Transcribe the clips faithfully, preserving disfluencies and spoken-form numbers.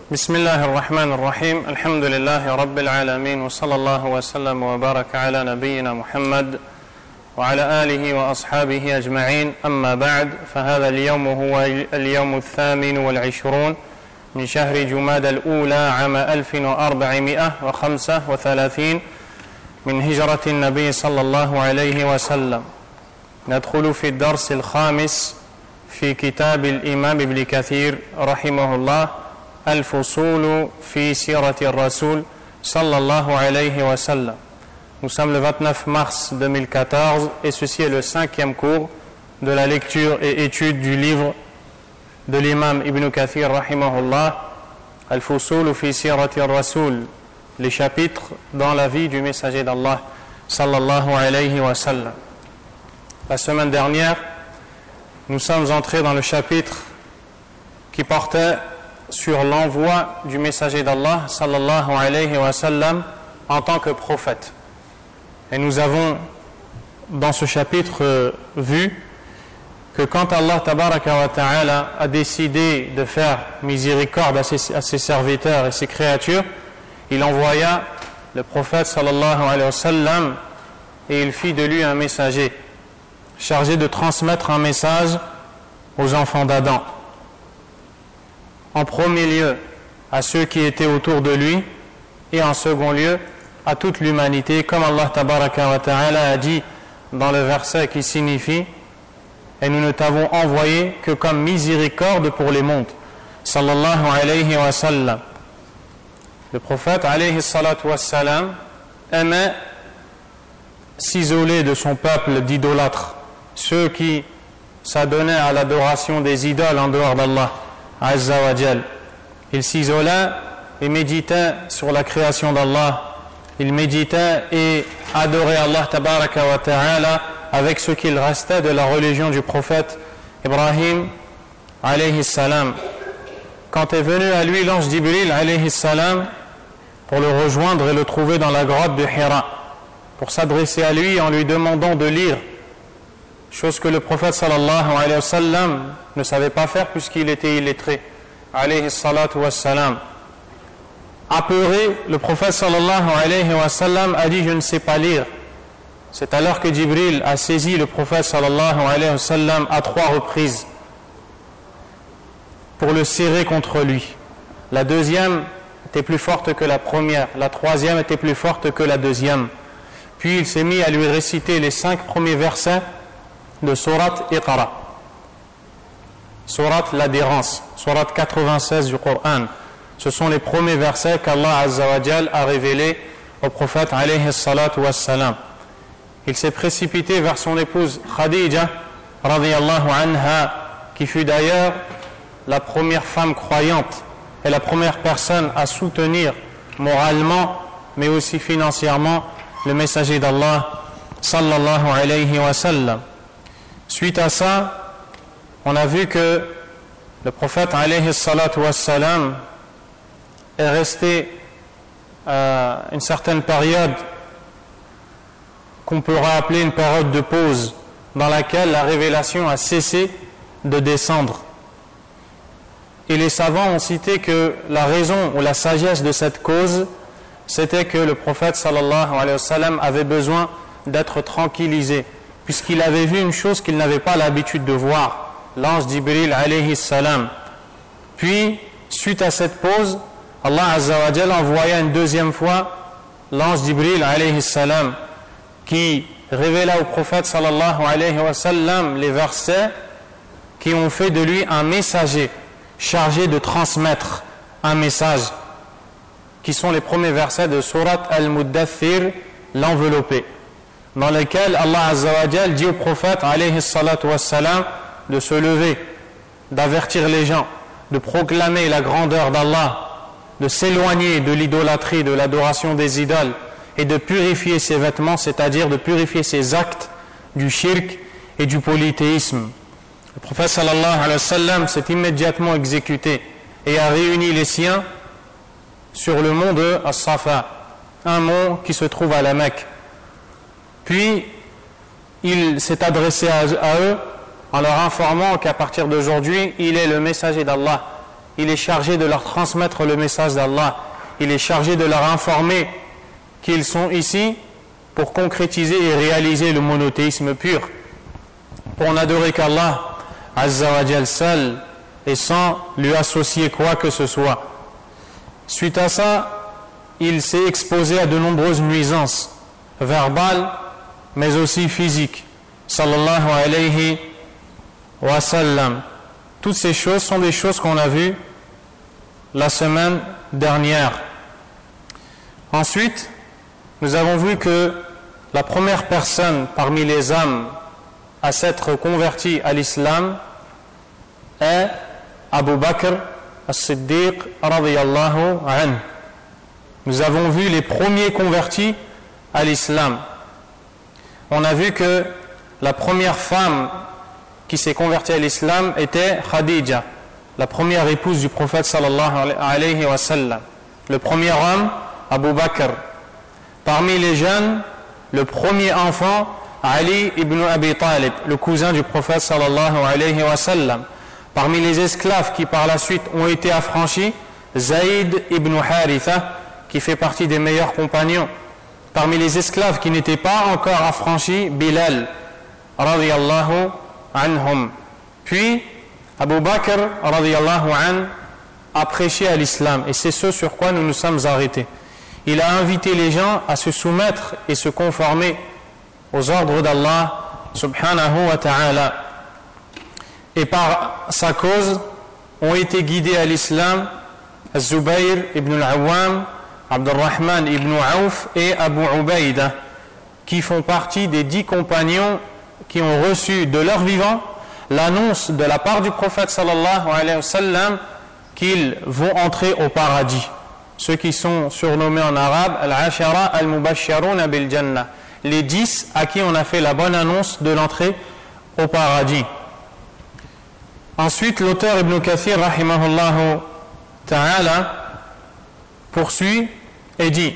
بسم الله الرحمن الرحيم الحمد لله رب العالمين وصلى الله وسلم وبارك على نبينا محمد وعلى آله وأصحابه أجمعين أما بعد فهذا اليوم هو اليوم الثامن والعشرون من شهر جماد الأولى عام ألف وأربعمائة وخمسة وثلاثين من هجرة النبي صلى الله عليه وسلم. ندخل في الدرس الخامس في كتاب الإمام ابن كثير رحمه الله الفصول في سيرة الرسول صلى الله عليه وسلم. Nous sommes le vingt-neuf mars deux mille quatorze et ceci est le cinquième cours de la lecture et étude du livre de l'imam Ibn Kathir rahimahullah, Al-Fusul fi Sirati ar-Rasul, les chapitres dans la vie du messager d'Allah sallallahu alayhi wa sallam. La semaine dernière, nous sommes entrés dans le chapitre qui portait sur l'envoi du messager d'Allah sallallahu alayhi wa sallam en tant que prophète. Et nous avons dans ce chapitre vu que quand Allah tabaraka wa ta'ala a décidé de faire miséricorde à ses, à ses serviteurs et ses créatures, il envoya le prophète sallallahu alayhi wa sallam et il fit de lui un messager chargé de transmettre un message aux enfants d'Adam. En premier lieu à ceux qui étaient autour de lui et en second lieu à toute l'humanité, comme Allah tabaraka wa ta'ala a dit dans le verset qui signifie et nous ne t'avons envoyé que comme miséricorde pour les mondes, sallallahu alayhi wa sallam. Le prophète alayhi salatu wa sallam aimait s'isoler de son peuple d'idolâtres, ceux qui s'adonnaient à l'adoration des idoles en dehors d'Allah azza wa jal. Il s'isolait et méditait sur la création d'Allah. Il méditait et adorait Allah tabaraka wa ta'ala avec ce qu'il restait de la religion du prophète Ibrahim alayhi salam. Quand est venu à lui l'ange Jibril alayhi salam pour le rejoindre et le trouver dans la grotte de Hira, pour s'adresser à lui en lui demandant de lire, chose que le prophète sallallahu alayhi wa sallam ne savait pas faire puisqu'il était illettré alayhi salatu wa salam. Apeuré, le prophète sallallahu alayhi wa sallam a dit: je ne sais pas lire. C'est alors que Jibril a saisi le prophète sallallahu alayhi wa sallam à trois reprises pour le serrer contre lui. La deuxième était plus forte que la première, la troisième était plus forte que la deuxième. Puis il s'est mis à lui réciter les cinq premiers versets de Surat Iqra, Surat l'adhérence, Surat quatre-vingt-seize du Coran. Ce sont les premiers versets qu'Allah azza wa jal a révélés au prophète alayhi salatu wa salam. Il s'est précipité vers son épouse Khadija radiyallahu anha, qui fut d'ailleurs la première femme croyante et la première personne à soutenir moralement mais aussi financièrement le messager d'Allah sallallahu alayhi wa sallam. Suite à ça, on a vu que le prophète alayhi salatu wa salam est resté à une certaine période qu'on pourra appeler une période de pause, dans laquelle la révélation a cessé de descendre. Et les savants ont cité que la raison ou la sagesse de cette cause, c'était que le prophète sallallahu alayhi wa sallam avait besoin d'être tranquillisé, puisqu'il avait vu une chose qu'il n'avait pas l'habitude de voir, l'ange Jibril alayhi salam. Puis, suite à cette pause, Allah azza wa jalla envoya une deuxième fois l'ange Jibril alayhi salam, qui révéla au prophète sallallahu alayhi wa sallam les versets qui ont fait de lui un messager chargé de transmettre un message, qui sont les premiers versets de Surat Al-Muddathir, l'enveloppé, dans lesquels Allah azza wa jalla dit au prophète alayhi salatu wa salam de se lever, d'avertir les gens, de proclamer la grandeur d'Allah, de s'éloigner de l'idolâtrie, de l'adoration des idoles, et de purifier ses vêtements, c'est-à-dire de purifier ses actes du shirk et du polythéisme. Le prophète sallallahu alayhi wa sallam s'est immédiatement exécuté et a réuni les siens sur le mont de As-Safa, un mont qui se trouve à la Mecque. Puis il s'est adressé à eux en leur informant qu'à partir d'aujourd'hui, il est le messager d'Allah. il est chargé de leur transmettre le message d'Allah. Il est chargé de leur informer qu'ils sont ici pour concrétiser et réaliser le monothéisme pur, pour n'adorer qu'Allah Azza wa Jal seul et sans lui associer quoi que ce soit. Suite à ça, il s'est exposé à de nombreuses nuisances verbales mais aussi physiques. Sallallahu alayhi wa sallam. Toutes ces choses sont des choses qu'on a vues la semaine dernière. Ensuite, nous avons vu que la première personne parmi les hommes à s'être converti à l'islam est Abu Bakr as-Siddiq radiyallahu anhu. Nous avons vu les premiers convertis à l'islam. On a vu que la première femme qui s'est convertie à l'islam était Khadija, la première épouse du prophète sallallahu alayhi wa sallam. Le premier homme, Abu Bakr. Parmi les jeunes, le premier enfant, Ali ibn Abi Talib, le cousin du prophète sallallahu alayhi wa sallam. Parmi les esclaves qui par la suite ont été affranchis, Zayd ibn Haritha, qui fait partie des meilleurs compagnons. Parmi les esclaves qui n'étaient pas encore affranchis, Bilal radiyallahu anhum. Puis Abu Bakr radiyallahu anhu a prêché à l'islam, et c'est ce sur quoi nous nous sommes arrêtés. Il a invité les gens à se soumettre et se conformer aux ordres d'Allah subhanahu wa ta'ala. Et par sa cause ont été guidés à l'islam Az-Zubayr ibn al-Awwam, Abdurrahman ibn Auf et Abu Ubaïda, qui font partie des dix compagnons qui ont reçu de leur vivant l'annonce de la part du prophète sallallahu alayhi wa sallam qu'ils vont entrer au paradis. Ceux qui sont surnommés en arabe Al-Ashara Al-Mubashsharuna bil-Jannah, les dix à qui on a fait la bonne annonce de l'entrée au paradis. Ensuite, l'auteur Ibn Kathir rahimahullahu ta'ala poursuit et dit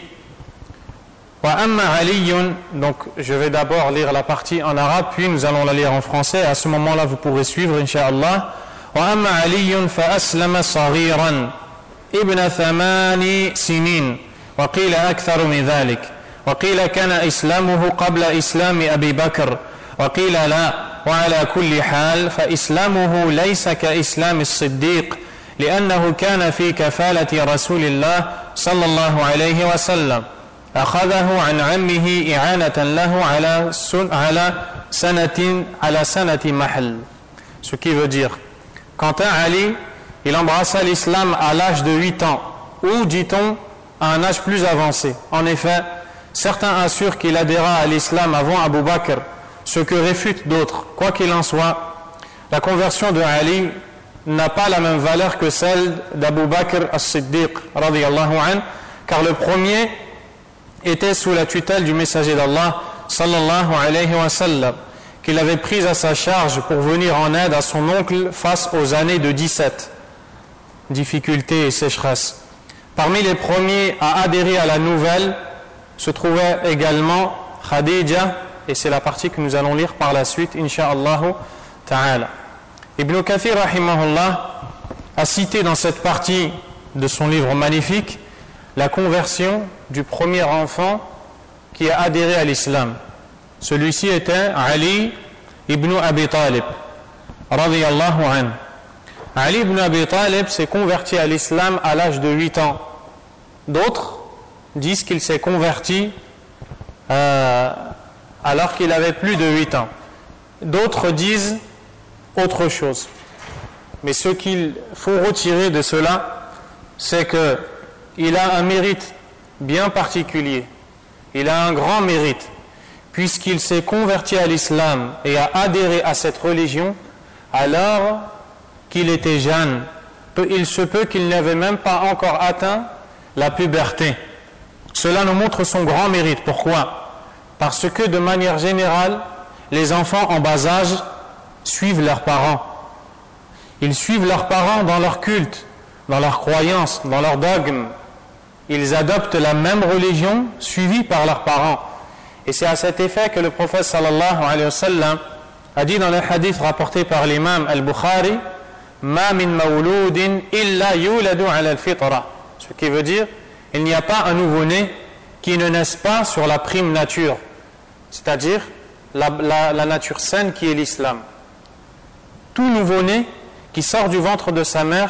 Wa amma aliyun, donc je vais d'abord lire la partie en arabe, puis nous allons la lire en français. À ce moment-là, vous pourrez suivre, incha'Allah. Wa amma aliyun fa aslama saghiran ibn thamani sinin wa qila aktharu min dhalik wa qila kana islamuhu qabla islami Abi Bakr wa qila la wa ala kulli hal fa islamuhu laysa ka islam as-Siddiq لأنه كان في كفالة رسول الله صلى الله عليه وسلم أخذه عن عمه إعانة له على على سنة على سنة محل. Ce qui veut dire, quant à Ali, il embrassa l'islam à l'âge de huit ans, ou dit-on à un âge plus avancé. En effet, certains assurent qu'il adhéra à l'islam avant Abu Bakr, ce que réfutent d'autres. Quoi qu'il en soit, la conversion de Ali n'a pas la même valeur que celle d'Abu Bakr as-Siddiq radiyallahu anhu, car le premier était sous la tutelle du messager d'Allah sallallahu alayhi wa sallam, qu'il avait pris à sa charge pour venir en aide à son oncle face aux années de dix-sept, difficultés et sécheresse. Parmi les premiers à adhérer à la nouvelle se trouvait également Khadija, et c'est la partie que nous allons lire par la suite, insha'Allah ta'ala. Ibn Kathir rahimahullah a cité dans cette partie de son livre magnifique la conversion du premier enfant qui a adhéré à l'islam. Celui-ci était Ali ibn Abi Talib radiyallahu anhu. Ali ibn Abi Talib s'est converti à l'islam à l'âge de huit ans. D'autres disent qu'il s'est converti euh, alors qu'il avait plus de huit ans. D'autres disent autre chose. Mais ce qu'il faut retirer de cela, c'est que il a un mérite bien particulier. Il a un grand mérite, puisqu'il s'est converti à l'islam et a adhéré à cette religion alors qu'il était jeune. Il se peut qu'il n'avait même pas encore atteint la puberté. Cela nous montre son grand mérite. Pourquoi ? Parce que de manière générale, les enfants en bas âge suivent leurs parents. Ils suivent leurs parents dans leur culte, dans leurs croyances, dans leurs dogmes. Ils adoptent la même religion suivie par leurs parents. Et c'est à cet effet que le prophète sallallahu alayhi wa sallam a dit dans le hadith rapporté par l'imam al-Bukhari ma min mawludin illa yuladu ala al-fitra. Ce qui veut dire, il n'y a pas un nouveau-né qui ne naisse pas sur la prime nature, c'est-à-dire la, la, la nature saine qui est l'islam. Tout nouveau-né qui sort du ventre de sa mère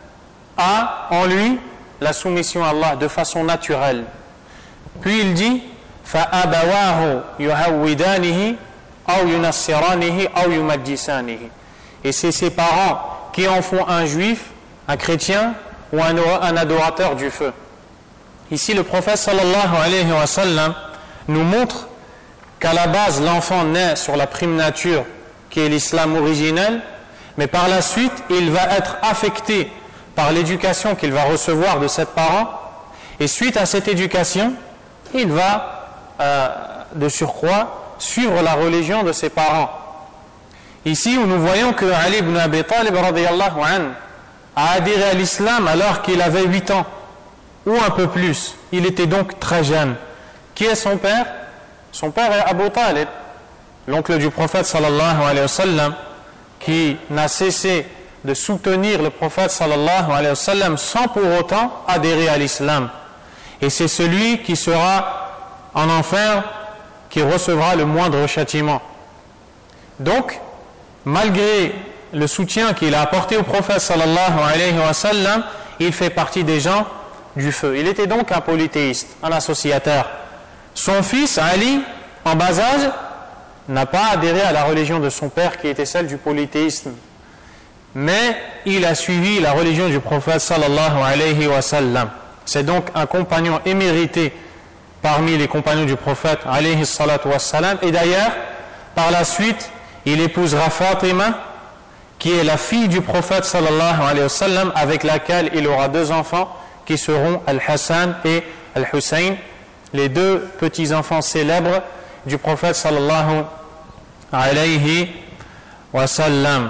a en lui la soumission à Allah de façon naturelle. Puis il dit فَأَبَوَاهُ يُهَوِّدَانِهِ أَوْ يُنَصِّرَانِهِ أَوْ يُمَجِّسَانِهِ. Et c'est ses parents qui en font un juif, un chrétien ou un, un adorateur du feu. Ici le prophète sallallahu alayhi wa sallam nous montre qu'à la base l'enfant naît sur la prime nature qui est l'islam originel, mais par la suite il va être affecté par l'éducation qu'il va recevoir de ses parents, et suite à cette éducation il va euh, de surcroît suivre la religion de ses parents. Ici où nous voyons que Ali ibn Abi Talib radiyallahu anhu a adhéré à l'islam alors qu'il avait huit ans ou un peu plus, il était donc très jeune. Qui est son père? Son père est Abu Talib, l'oncle du prophète sallallahu alayhi wa sallam, qui n'a cessé de soutenir le prophète sallallahu alayhi wa sallam sans pour autant adhérer à l'islam. Et c'est celui qui sera en enfer qui recevra le moindre châtiment. Donc, malgré le soutien qu'il a apporté au prophète sallallahu alayhi wa sallam, il fait partie des gens du feu. Il était donc un polythéiste, un associateur. Son fils, Ali, en bas âge, n'a pas adhéré à la religion de son père qui était celle du polythéisme. Mais il a suivi la religion du prophète sallallahu alayhi wa sallam. C'est donc un compagnon émérité parmi les compagnons du prophète alayhi salatu wa sallam. Et d'ailleurs, par la suite, il épousera Fatima, qui est la fille du prophète sallallahu alayhi wa sallam, avec laquelle il aura deux enfants qui seront Al-Hassan et Al-Hussein, les deux petits-enfants célèbres du prophète sallallahu alayhi wa sallam.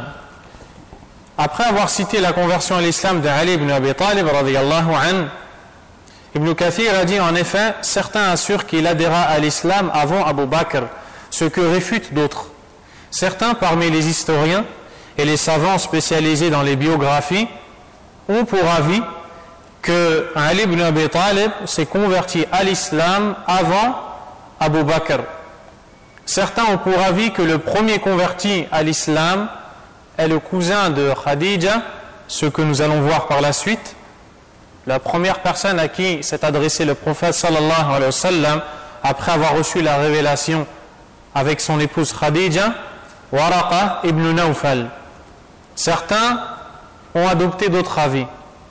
Après avoir cité la conversion à l'islam de Ali ibn Abi Talib radiyallahu anhu, Ibn Kathir a dit en effet, certains assurent qu'il adhéra à l'islam avant Abu Bakr, ce que réfutent d'autres. Certains parmi les historiens et les savants spécialisés dans les biographies ont pour avis que Ali ibn Abi Talib s'est converti à l'islam avant Abu Bakr. Certains ont pour avis que le premier converti à l'islam est le cousin de Khadija, ce que nous allons voir par la suite. La première personne à qui s'est adressé le prophète sallallahu alayhi wa sallam après avoir reçu la révélation avec son épouse Khadija, Waraqa ibn Nawfal. Certains ont adopté d'autres avis.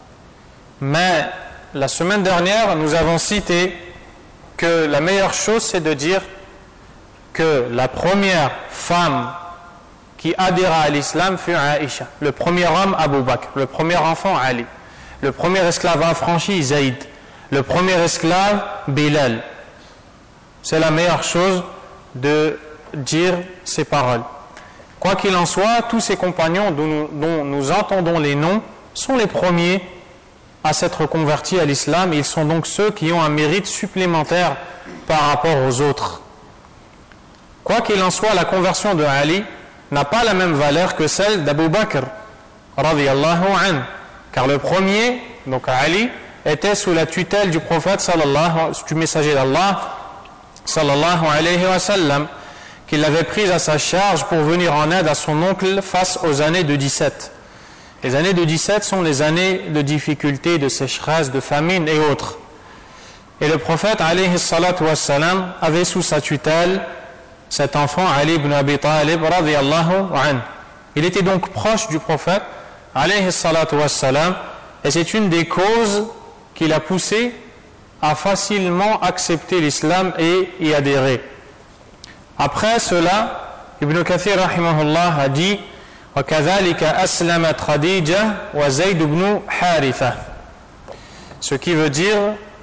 Mais la semaine dernière, nous avons cité que la meilleure chose, c'est de dire que la première femme qui adhéra à l'islam fut Aïcha, le premier homme Abu Bakr, le premier enfant Ali, le premier esclave affranchi Zayd, le premier esclave Bilal. C'est la meilleure chose de dire ces paroles. Quoi qu'il en soit, tous ces compagnons dont nous, dont nous entendons les noms sont les premiers à s'être convertis à l'islam. Ils sont donc ceux qui ont un mérite supplémentaire par rapport aux autres. Quoi qu'il en soit, la conversion de Ali n'a pas la même valeur que celle d'Abu Bakr radiyallahu anhu, car le premier, donc Ali, était sous la tutelle du prophète sallallahu, du messager d'Allah sallallahu alayhi wa sallam, qu'il avait prise à sa charge pour venir en aide à son oncle face aux années de dix-sept. Les années de dix-sept sont les années de difficulté, de sécheresse, de famine et autres. Et le prophète alayhi salatu wa sallam avait sous sa tutelle cet enfant Ali ibn Abi Talib radiyallahu anhu. Il était donc proche du prophète alayhi salatu wa sallam, et c'est une des causes qui l'a poussé à facilement accepter l'islam et y adhérer. Après cela, Ibn Kathir rahimahullah a dit وَكَذَلِكَ أَسْلَمَتْ خَدِيجَةُ وَزَيْدُ بْنُ حَارِثَةَ, ce qui veut dire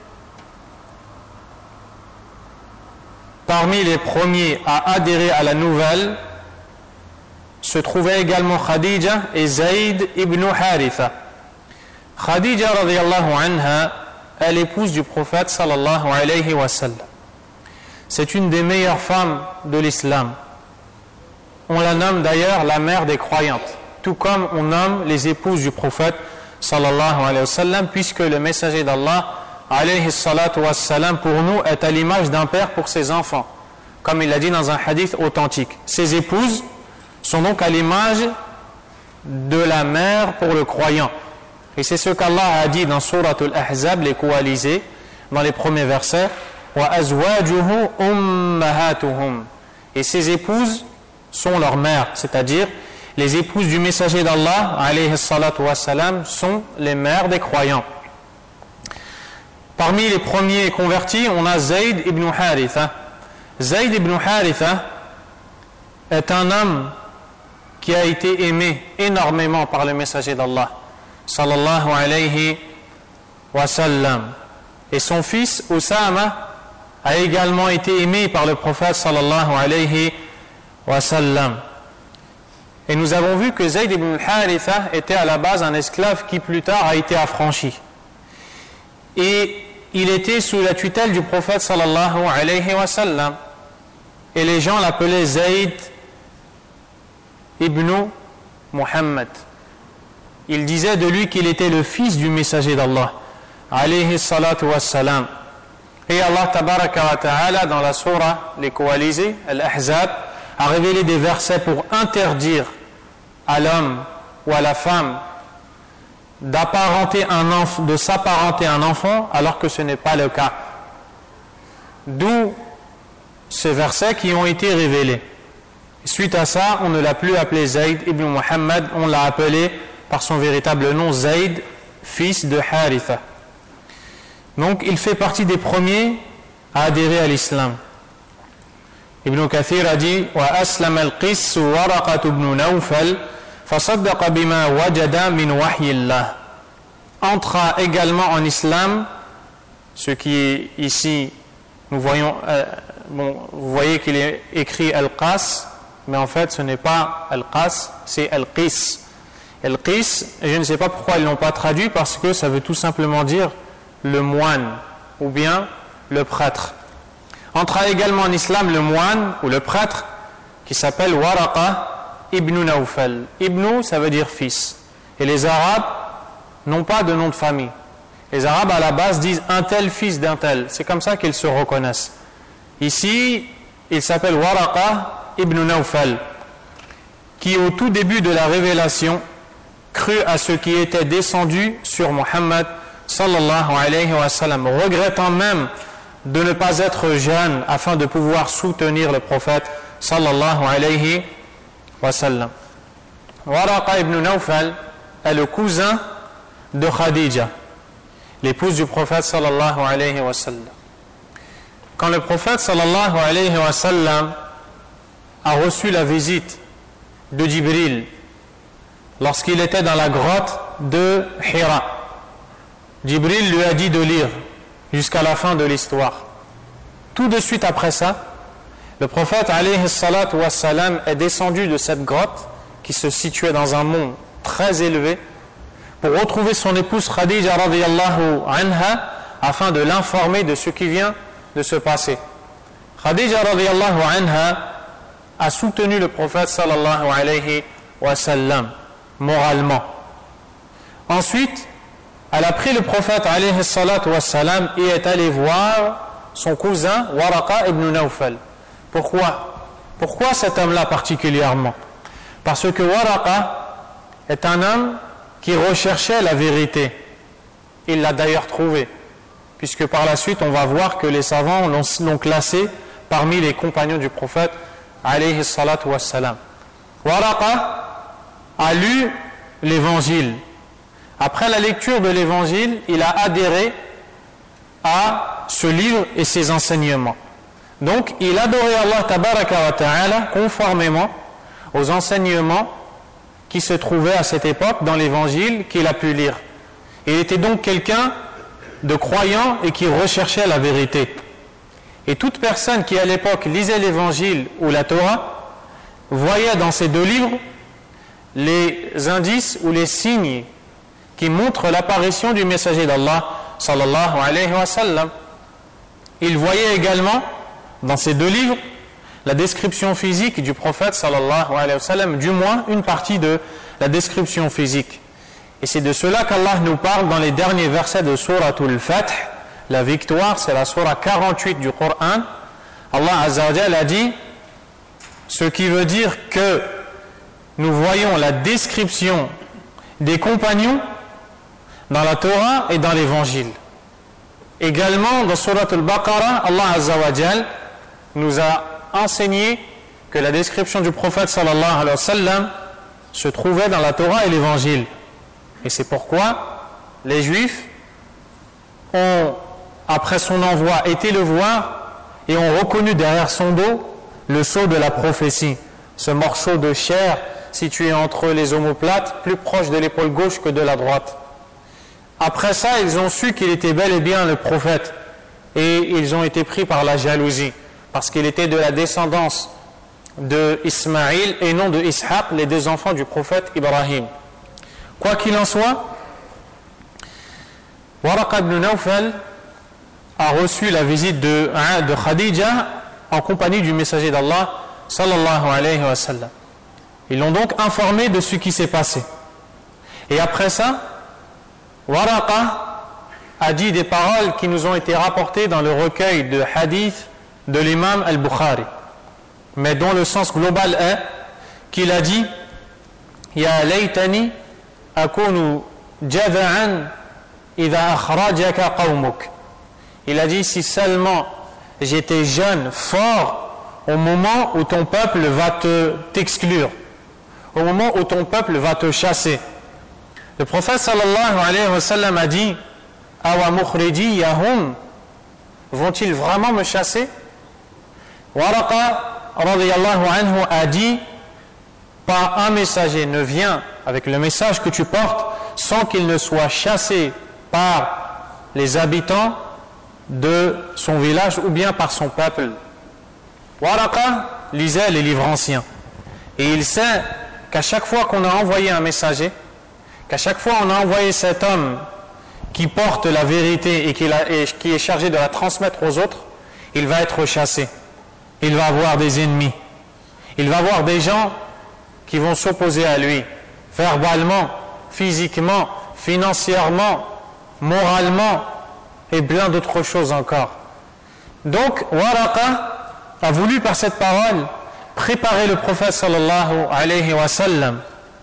parmi les premiers à adhérer à la nouvelle se trouvaient également Khadija et Zayd ibn Haritha. Khadija radiyallahu anha est l'épouse du prophète sallallahu alayhi wa sallam. C'est une des meilleures femmes de l'islam. On la nomme d'ailleurs la mère des croyantes. tout comme on nomme les épouses du prophète sallallahu alayhi wa sallam, puisque le messager d'Allah alayhi salatu wa sallam pour nous est à l'image d'un père pour ses enfants, comme il l'a dit dans un hadith authentique. Ses épouses sont donc à l'image de la mère pour le croyant. Et c'est ce qu'Allah a dit dans Surat Al-Ahzab, les coalisés, dans les premiers versets. Wa azwajuhu ummahatuhum. Et ses épouses sont leurs mères, c'est-à-dire les épouses du messager d'Allah, alayhi salatu wa salam, sont les mères des croyants. Parmi les premiers convertis, on a Zayd ibn Haritha. Zayd ibn Haritha est un homme qui a été aimé énormément par le messager d'Allah, sallallahu alayhi wa sallam. Et son fils, Usama, a également été aimé par le prophète, sallallahu alayhi wa sallam. Et nous avons vu que Zayd ibn Haritha était à la base un esclave qui plus tard a été affranchi. Et il était sous la tutelle du prophète, sallallahu alayhi wa sallam. Et les gens l'appelaient Zayd ibn Muhammad. Il disait de lui qu'il était le fils du messager d'Allah, alayhi salatu wassalam. Et Allah tabaraka wa ta'ala, dans la sourate Les Coalisés, Al-Ahzab, a révélé des versets pour interdire à l'homme ou à la femme d'apparenter un enfant, de s'apparenter à un enfant alors que ce n'est pas le cas. D'où ces versets qui ont été révélés. Suite à ça, on ne l'a plus appelé Zayd ibn Muhammad, on l'a appelé par son véritable nom Zayd, fils de Haritha. Donc il fait partie des premiers à adhérer à l'islam. Ibn Kathir a dit wa aslam al-Qis Waraqat ibn Nawfal fasaddaqa bima wajada min wahyillah. Entra également en islam, ce qui est ici, nous voyons, euh, bon, vous voyez qu'il est écrit Al-Qas, mais en fait ce n'est pas Al-Qas, c'est Al-Qis. Al-Qis, je ne sais pas pourquoi ils ne l'ont pas traduit, parce que ça veut tout simplement dire le moine, ou bien le prêtre. Entra également en islam le moine, ou le prêtre, qui s'appelle Waraqa ibn Nawfal. Ibn, ça veut dire fils. Et les Arabes n'ont pas de nom de famille. Les Arabes à la base disent un tel fils d'un tel. C'est comme ça qu'ils se reconnaissent. Ici, il s'appelle Waraqa ibn Nawfal, qui au tout début de la révélation crut à ce qui était descendu sur Muhammad sallallahu alayhi wa sallam, regrettant même de ne pas être jeune afin de pouvoir soutenir le prophète sallallahu alayhi wa sallam. Waraqa ibn Nawfal est le cousin de Khadija, l'épouse du prophète sallallahu alayhi wa sallam. Quand le prophète sallallahu alayhi wa sallam a reçu la visite de Jibril lorsqu'il était dans la grotte de Hira, Jibril lui a dit de lire jusqu'à la fin de l'histoire. Tout de suite après ça, le prophète alayhi salatu wa salam est descendu de cette grotte qui se situait dans un mont très élevé pour retrouver son épouse Khadija radiyallahu anha afin de l'informer de ce qui vient de se passer. Khadija radiyallahu anha a soutenu le prophète sallallahu alayhi wa sallam moralement. Ensuite, elle a pris le prophète alayhi salatu wa salam et est allée voir son cousin Waraqa ibn Nawfal. Pourquoi? Pourquoi cet homme-là particulièrement? Parce que Waraqa est un homme qui recherchait la vérité. Il l'a d'ailleurs trouvée, puisque par la suite on va voir que les savants l'ont, l'ont classé parmi les compagnons du prophète alayhi salatu wa salam. Waraqa a lu l'évangile. Après la lecture de l'évangile, il a adhéré à ce livre et ses enseignements. Donc, il adorait Allah tabaraka wa ta'ala conformément aux enseignements qui se trouvaient à cette époque dans l'évangile qu'il a pu lire. Il était donc quelqu'un de croyant et qui recherchait la vérité. Et toute personne qui à l'époque lisait l'évangile ou la Torah voyait dans ces deux livres les indices ou les signes qui montrent l'apparition du messager d'Allah sallallahu alayhi wa sallam. Il voyait également dans ces deux livres la description physique du prophète sallallahu alayhi wa sallam, du moins une partie de la description physique. Et c'est de cela qu'Allah nous parle dans les derniers versets de Souratul Fath. La victoire, c'est la sourate quarante-huit du Coran. Allah Azza wa Jalla a dit, ce qui veut dire que nous voyons la description des compagnons dans la Torah et dans l'Évangile. Également, dans Souratul Baqarah, Allah Azza wa Jalla nous a enseigné que la description du prophète sallallahu alayhi wa sallam se trouvait dans la Torah et l'Évangile. Et c'est pourquoi les Juifs ont, après son envoi, été le voir et ont reconnu derrière son dos le sceau de la prophétie, ce morceau de chair situé entre les omoplates, plus proche de l'épaule gauche que de la droite. Après ça, ils ont su qu'il était bel et bien le prophète et ils ont été pris par la jalousie parce qu'il était de la descendance de Ismaïl et non de Ishaq, les deux enfants du prophète Ibrahim. Quoi qu'il en soit, Waraqa ibn Nawfal a reçu la visite de, de Khadija en compagnie du messager d'Allah sallallahu alayhi wa sallam. Ils l'ont donc informé de ce qui s'est passé. Et après ça, Waraqa a dit des paroles qui nous ont été rapportées dans le recueil de hadith de l'imam al-Bukhari, mais dont le sens global est qu'il a dit Ya laytani akunu jada'an idha akhrajaka qawmuk. Il a dit, si seulement j'étais jeune, fort, au moment où ton peuple va te t'exclure, au moment où ton peuple va te chasser. Le prophète sallallahu alayhi wa sallam a dit, Awa mukhriji yahum, vont-ils vraiment me chasser? Waraqa radiyallahu anhu a dit, pas un messager ne vient avec le message que tu portes sans qu'il ne soit chassé par les habitants de son village ou bien par son peuple. Waraqa lisait les livres anciens et il sait qu'à chaque fois qu'on a envoyé un messager, qu'à chaque fois on a envoyé cet homme qui porte la vérité et qui, la, et qui est chargé de la transmettre aux autres, il va être chassé. Il va avoir des ennemis. Il va avoir des gens qui vont s'opposer à lui, verbalement, physiquement, financièrement, moralement et plein d'autres choses encore. Donc, Waraqa a voulu par cette parole préparer le prophète sallallahu alayhi wa sallam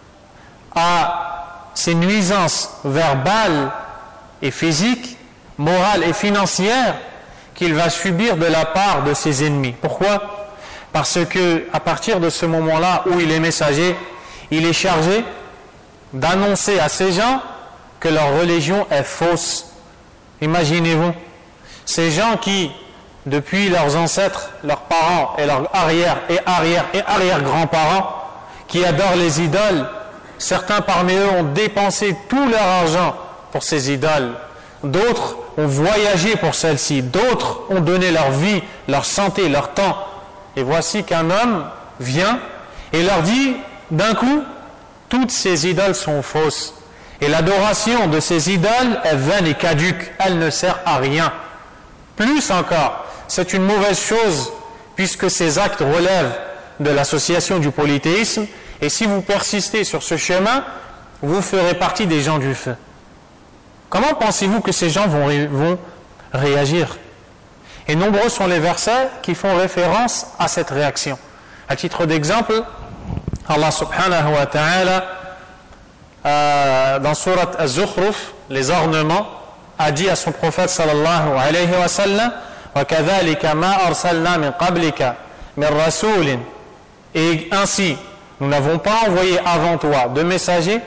à ces nuisances verbales et physiques, morales et financières qu'il va subir de la part de ses ennemis. Pourquoi? Parce que à partir de ce moment-là où il est messager, il est chargé d'annoncer à ces gens que leur religion est fausse. Imaginez-vous, ces gens qui, depuis leurs ancêtres, leurs parents et leurs arrière et arrière et arrière-grands-parents, qui adorent les idoles, certains parmi eux ont dépensé tout leur argent pour ces idoles, d'autres ont voyagé pour celles-ci, d'autres ont donné leur vie, leur santé, leur temps. Et voici qu'un homme vient et leur dit, d'un coup, toutes ces idoles sont fausses. Et l'adoration de ces idoles est vaine et caduque, elle ne sert à rien. Plus encore, c'est une mauvaise chose, puisque ces actes relèvent de l'association du polythéisme, et si vous persistez sur ce chemin, vous ferez partie des gens du feu. Comment pensez-vous que ces gens vont, ré- vont réagir? Et nombreux sont les versets qui font référence à cette réaction. À titre d'exemple, Allah subhanahu wa ta'ala, euh, dans Surat Az-Zukhruf, les ornements, a dit à son prophète sallallahu alayhi wa sallam, وَكَذَلِكَ مَا أَرْسَلْنَا مِنْ قَبْلِكَ مِنْ رَسُولٍ. Et ainsi, nous n'avons pas envoyé avant toi de messagers.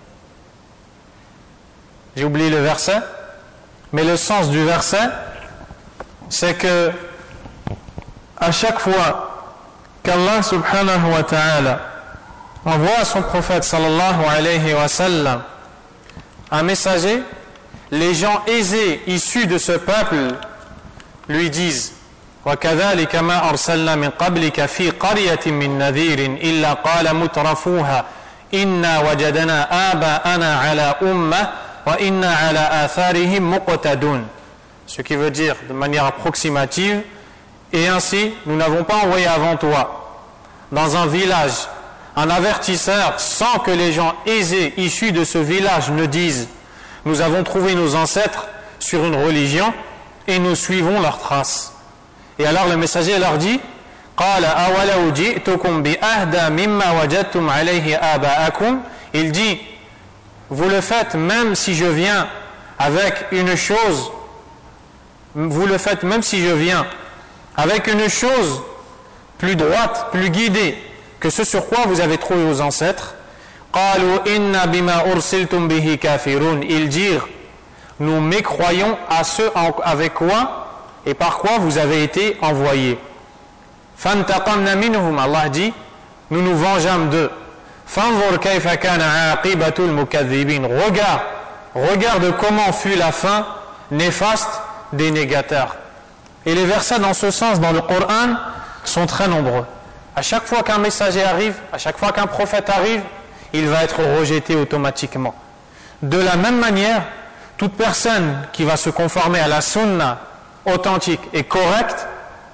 J'ai oublié le verset, mais le sens du verset, c'est que à chaque fois qu'Allah subhanahu wa ta'ala envoie à son prophète sallallahu alayhi wa sallam un messager, les gens aisés issus de ce peuple lui disent وَكَذَلِكَ مَا أَرْسَلْنَا مِنْ قَبْلِكَ فِي قَرْيَةٍ مِنْ نَذِيرٍ إِلَّا قَالَ مُتْرَفُوهَا إِنَّا وَجَدْنَا آبَاءَنَا عَلَى أُمَّةٍ وَإِنَّا عَلَى آثَارِهِمْ مُقْتَدُونَ. Ce qui veut dire de manière approximative, Et ainsi, nous n'avons pas envoyé avant toi, dans un village, un avertisseur, sans que les gens aisés, issus de ce village, ne disent « Nous avons trouvé nos ancêtres sur une religion et nous suivons leurs traces. » Et alors le messager leur dit « قَالَ أَوَلَوْ جِئْتُكُمْ بِأَهْدَى مِمَّا وَجَدْتُمْ عَلَيْهِ آبَاءَكُمْ » Il dit « Vous le faites même si je viens avec une chose, vous le faites même si je viens avec une chose plus droite, plus guidée que ce sur quoi vous avez trouvé vos ancêtres. » قَالُوا إِنَّا بِمَا أُرْسِلْتُمْ بِهِ كَافِرُونَ. Ils dirent « Nous mécroyons à ce avec quoi et par quoi vous avez été envoyés. » فَانْتَقَمْنَا مِنْهُمْ. Allah dit « Nous nous vengeâmes d'eux. » فَانْظُرْ كَيْفَ كَانَ عَاقِبَةُ الْمُكَذِّبِينَ. Regarde, regarde comment fut la fin néfaste des négateurs. Et les versets dans ce sens dans le Coran sont très nombreux. À chaque fois qu'un messager arrive, à chaque fois qu'un prophète arrive, il va être rejeté automatiquement. De la même manière, toute personne qui va se conformer à la sunna authentique et correcte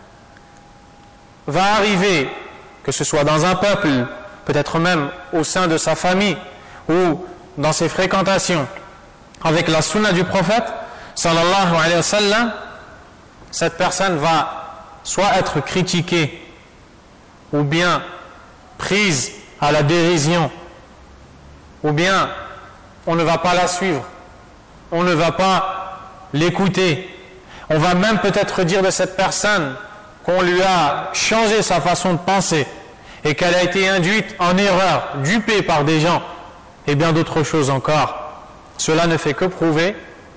va arriver, que ce soit dans un peuple, peut-être même au sein de sa famille ou dans ses fréquentations, avec la sunna du prophète, sallallahu alayhi wa sallam, cette personne va soit être critiquée ou bien prise à la dérision, ou bien on ne va pas la suivre, on ne va pas l'écouter. On va même peut-être dire de cette personne qu'on lui a changé sa façon de penser et qu'elle a été induite en erreur, dupée par des gens et bien d'autres choses encore. Cela ne fait que prouver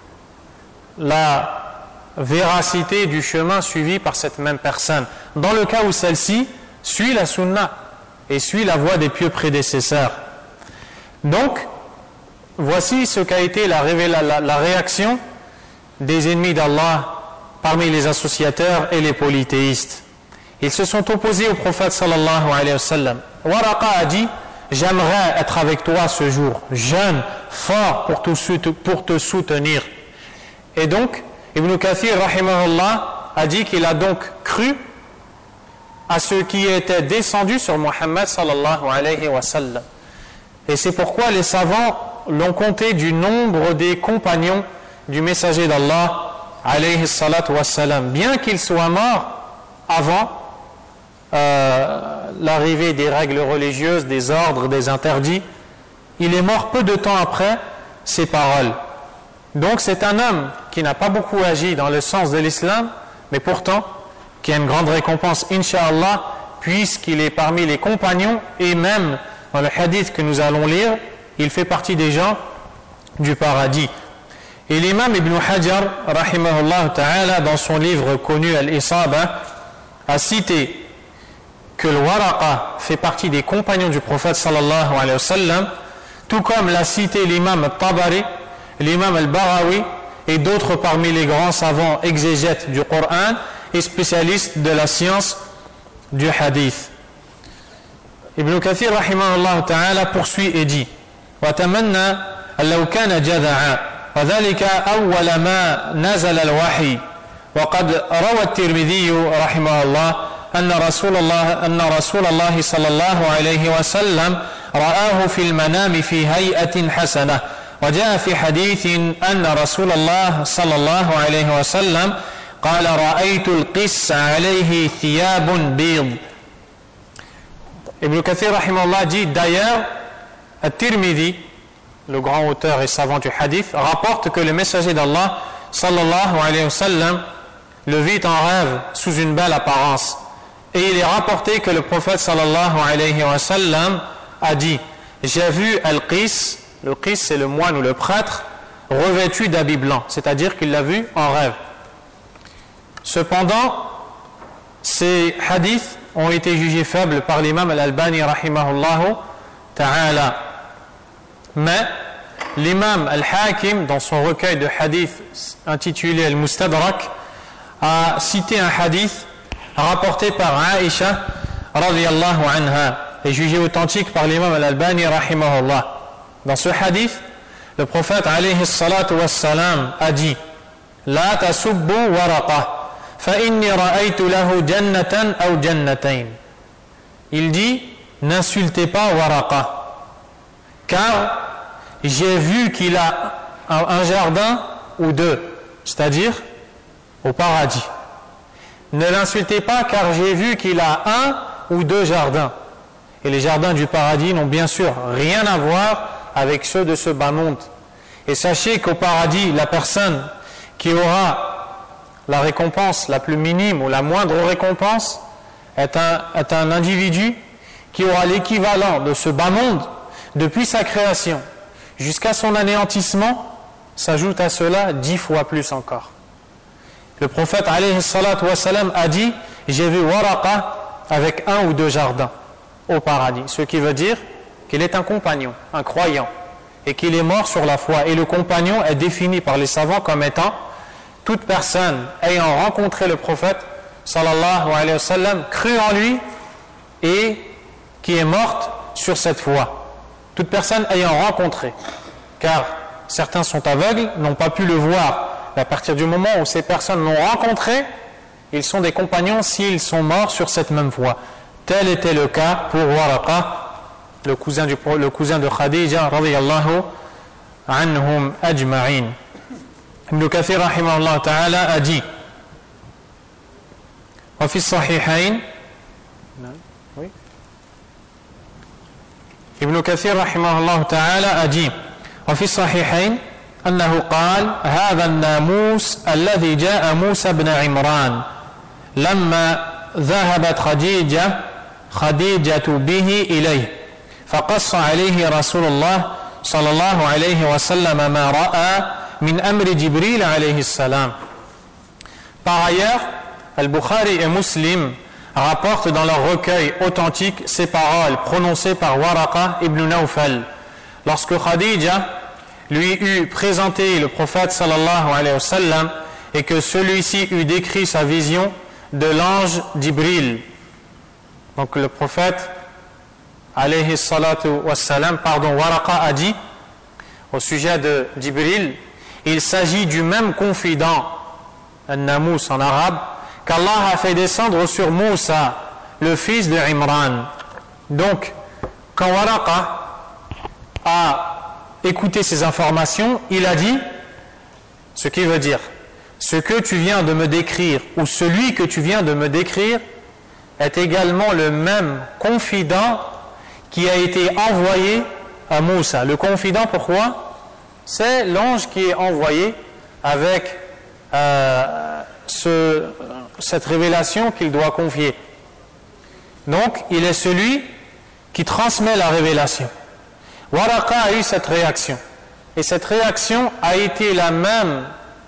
la véracité du chemin suivi par cette même personne, dans le cas où celle-ci suit la sunna et suit la voie des pieux prédécesseurs. Donc, voici ce qu'a été la, révéla, la, la réaction des ennemis d'Allah parmi les associateurs et les polythéistes. Ils se sont opposés au prophète sallallahu alayhi wa sallam. Waraqa a dit « J'aimerais être avec toi ce jour, jeune, fort pour te, pour te soutenir. » Et donc, Ibn Kathir rahimahullah a dit qu'il a donc cru à ce qui était descendu sur Muhammad sallallahu alayhi wa sallam. Et c'est pourquoi les savants l'ont compté du nombre des compagnons du messager d'Allah alayhi salatu wa salam, bien qu'il soit mort avant euh, l'arrivée des règles religieuses, des ordres, des interdits. Il est mort peu de temps après ces paroles. Donc c'est un homme qui n'a pas beaucoup agi dans le sens de l'islam, mais pourtant qui a une grande récompense, incha'Allah, puisqu'il est parmi les compagnons, et même dans le hadith que nous allons lire, il fait partie des gens du paradis. Et l'imam Ibn Hajar, rahimahullah ta'ala, dans son livre connu Al-Isaba, a cité que le Waraqa fait partie des compagnons du prophète sallallahu alayhi wa sallam, tout comme l'a cité l'imam Al-Tabari, l'imam Al-Barawi et d'autres parmi les grands savants exégètes du Coran et spécialistes de la science du hadith. Ibn Kathir rahimahullah ta'ala poursuit et dit وَتَمَنَّى أَنْ لَوْ كَانَ جَذَعًا وذلك أول ما نزل الوحي وقد روى الترمذي رحمه الله أن رسول الله أن رسول الله صلى الله عليه وسلم رآه في المنام في هيئة حسنة وجاء في حديث أن رسول الله صلى الله عليه وسلم قال رأيت القس عليه ثياب بيض. Ibn Kathir rahimahullah dit d'ailleurs At-Tirmidhi, le grand auteur et savant du hadith, rapporte que le messager d'Allah sallallahu alayhi wa sallam le vit en rêve sous une belle apparence. Et il est rapporté que le prophète sallallahu alayhi wa sallam a dit j'ai vu Al-Qis, le Qis c'est le moine ou le prêtre, revêtu d'habits blancs, c'est-à-dire qu'il l'a vu en rêve. Cependant, ces hadiths ont été jugés faibles par l'imam Al-Albani rahimahullahu ta'ala. Mais l'imam Al-Hakim, dans son recueil de hadiths intitulé Al-Mustadrak, a cité un hadith rapporté par Aïcha radiyallahu anha et jugé authentique par l'imam Al-Albani rahimahullah. Dans ce hadith, le prophète alayhi salatu wassalam a dit La tasubbu waraqa فإني رأيت له جنة أو جنتين. Il dit, n'insultez pas Waraqa, car j'ai vu qu'il a un jardin ou deux, c'est-à-dire au paradis. Ne l'insultez pas, car j'ai vu qu'il a un ou deux jardins. Et les jardins du paradis n'ont bien sûr rien à voir avec ceux de ce bas monde. Et sachez qu'au paradis, la personne qui aura la récompense la plus minime ou la moindre récompense est un, est un individu qui aura l'équivalent de ce bas monde depuis sa création jusqu'à son anéantissement, s'ajoute à cela dix fois plus encore. Le prophète alayhi salatu wassalam a dit, j'ai vu Waraqa avec un ou deux jardins au paradis, ce qui veut dire qu'il est un compagnon, un croyant, et qu'il est mort sur la foi. Et le compagnon est défini par les savants comme étant toute personne ayant rencontré le prophète sallallahu alayhi wa sallam, cru en lui et qui est morte sur cette foi. Toute personne ayant rencontré, car certains sont aveugles, n'ont pas pu le voir. Mais à partir du moment où ces personnes l'ont rencontré, ils sont des compagnons s'ils sont morts sur cette même voie. Tel était le cas pour Waraqa, le cousin, du, le cousin de Khadija radiyallahu anhum ajma'in. Ibn Kathir rahimahullah ta'ala a dit wa fi sahihayn, oui. Ibn Kathir rahimahullah ta'ala a dit wa fi sahihayn أنه قال هذا الناموس الذي جاء موسى بن عمران لما ذهبت خديجة خديجة به إليه فقص عليه رسول الله صلى الله عليه وسلم ما رأى من أمر جبريل عليه السلام. Par ailleurs, Al-Bukhari et Muslim rapportent dans leur recueil authentique ces paroles prononcées par Waraqa ibn Nawfal lorsque Khadija lui eut présenté le prophète sallallahu alayhi wa sallam et que celui-ci eut décrit sa vision de l'ange Jibril. Donc le prophète alayhi salatu wa sallam, pardon, Waraqa a dit au sujet de Jibril, il s'agit du même confident, An-Namous en arabe, qu'Allah a fait descendre sur Moussa, le fils de Imran. Donc, quand Waraqa a écouté ces informations, il a dit, ce qui veut dire, ce que tu viens de me décrire, ou celui que tu viens de me décrire, est également le même confident qui a été envoyé à Moussa. Le confident, pourquoi? C'est l'ange qui est envoyé avec euh, ce, cette révélation qu'il doit confier. Donc, il est celui qui transmet la révélation. Waraqa a eu cette réaction. Et cette réaction a été la même,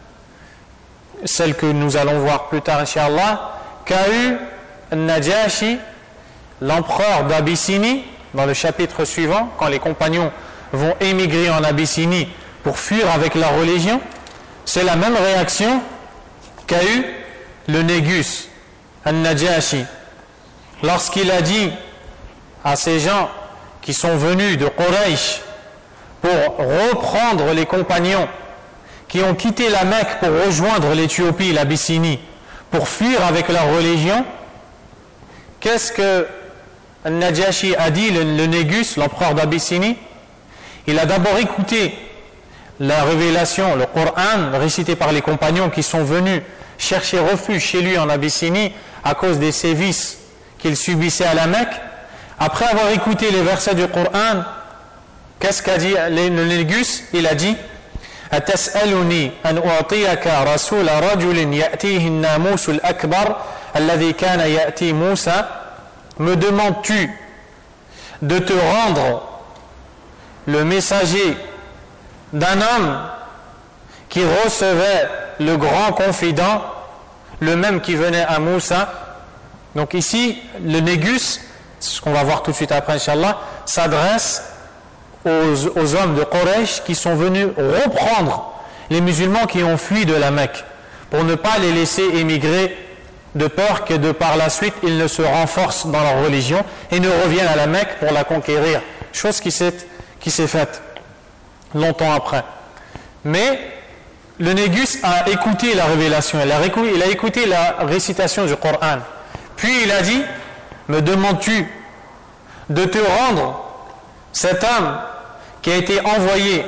celle que nous allons voir plus tard, Inch'Allah, qu'a eu Najashi, l'empereur d'Abyssinie, dans le chapitre suivant, quand les compagnons vont émigrer en Abyssinie pour fuir avec leur religion. C'est la même réaction qu'a eu le Négus, An-Najashi, lorsqu'il a dit à ces gens qui sont venus de Quraysh pour reprendre les compagnons qui ont quitté la Mecque pour rejoindre l'Éthiopie, l'Abyssinie, pour fuir avec leur religion. Qu'est-ce que Najashi a dit, le, le Négus, l'empereur d'Abyssinie? Il a d'abord écouté la révélation, le Coran, récité par les compagnons qui sont venus chercher refuge chez lui en Abyssinie à cause des sévices qu'il subissait à la Mecque. Après avoir écouté les versets du Coran, qu'est-ce qu'a dit le Négus? Il a dit أتسألني أن أعطيك رسول رجل يأتيه الناموس الأكبر الذي كان يأتي موسى. Me demandes-tu de te rendre le messager d'un homme qui recevait le grand confident, le même qui venait à Moussa? Donc ici, le Négus, ce qu'on va voir tout de suite après, Inch'Allah, s'adresse aux, aux hommes de Quraysh qui sont venus reprendre les musulmans qui ont fui de la Mecque, pour ne pas les laisser émigrer, de peur que de par la suite ils ne se renforcent dans leur religion et ne reviennent à la Mecque pour la conquérir, chose qui s'est, qui s'est faite longtemps après. Mais le Négus a écouté la révélation, il a, écouté, il a écouté la récitation du Coran. Puis il a dit, me demandes-tu de te rendre cet homme qui a été envoyé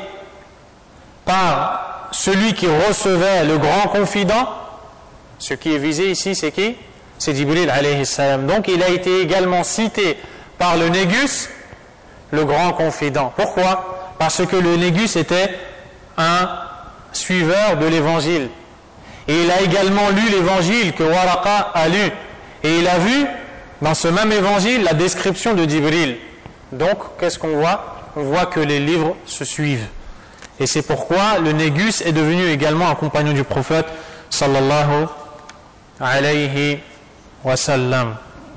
par celui qui recevait le grand confident? Ce qui est visé ici, c'est qui? C'est Jibril alayhi salam. Donc il a été également cité par le Négus, le grand confident. Pourquoi? Parce que le Négus était un suiveur de l'évangile. Et il a également lu l'évangile que Waraqa a lu. Et il a vu dans ce même évangile la description de Jibril. Donc, qu'est-ce qu'on voit? On voit que les livres se suivent. Et c'est pourquoi le Négus est devenu également un compagnon du prophète sallallahu alayhi wa sallam.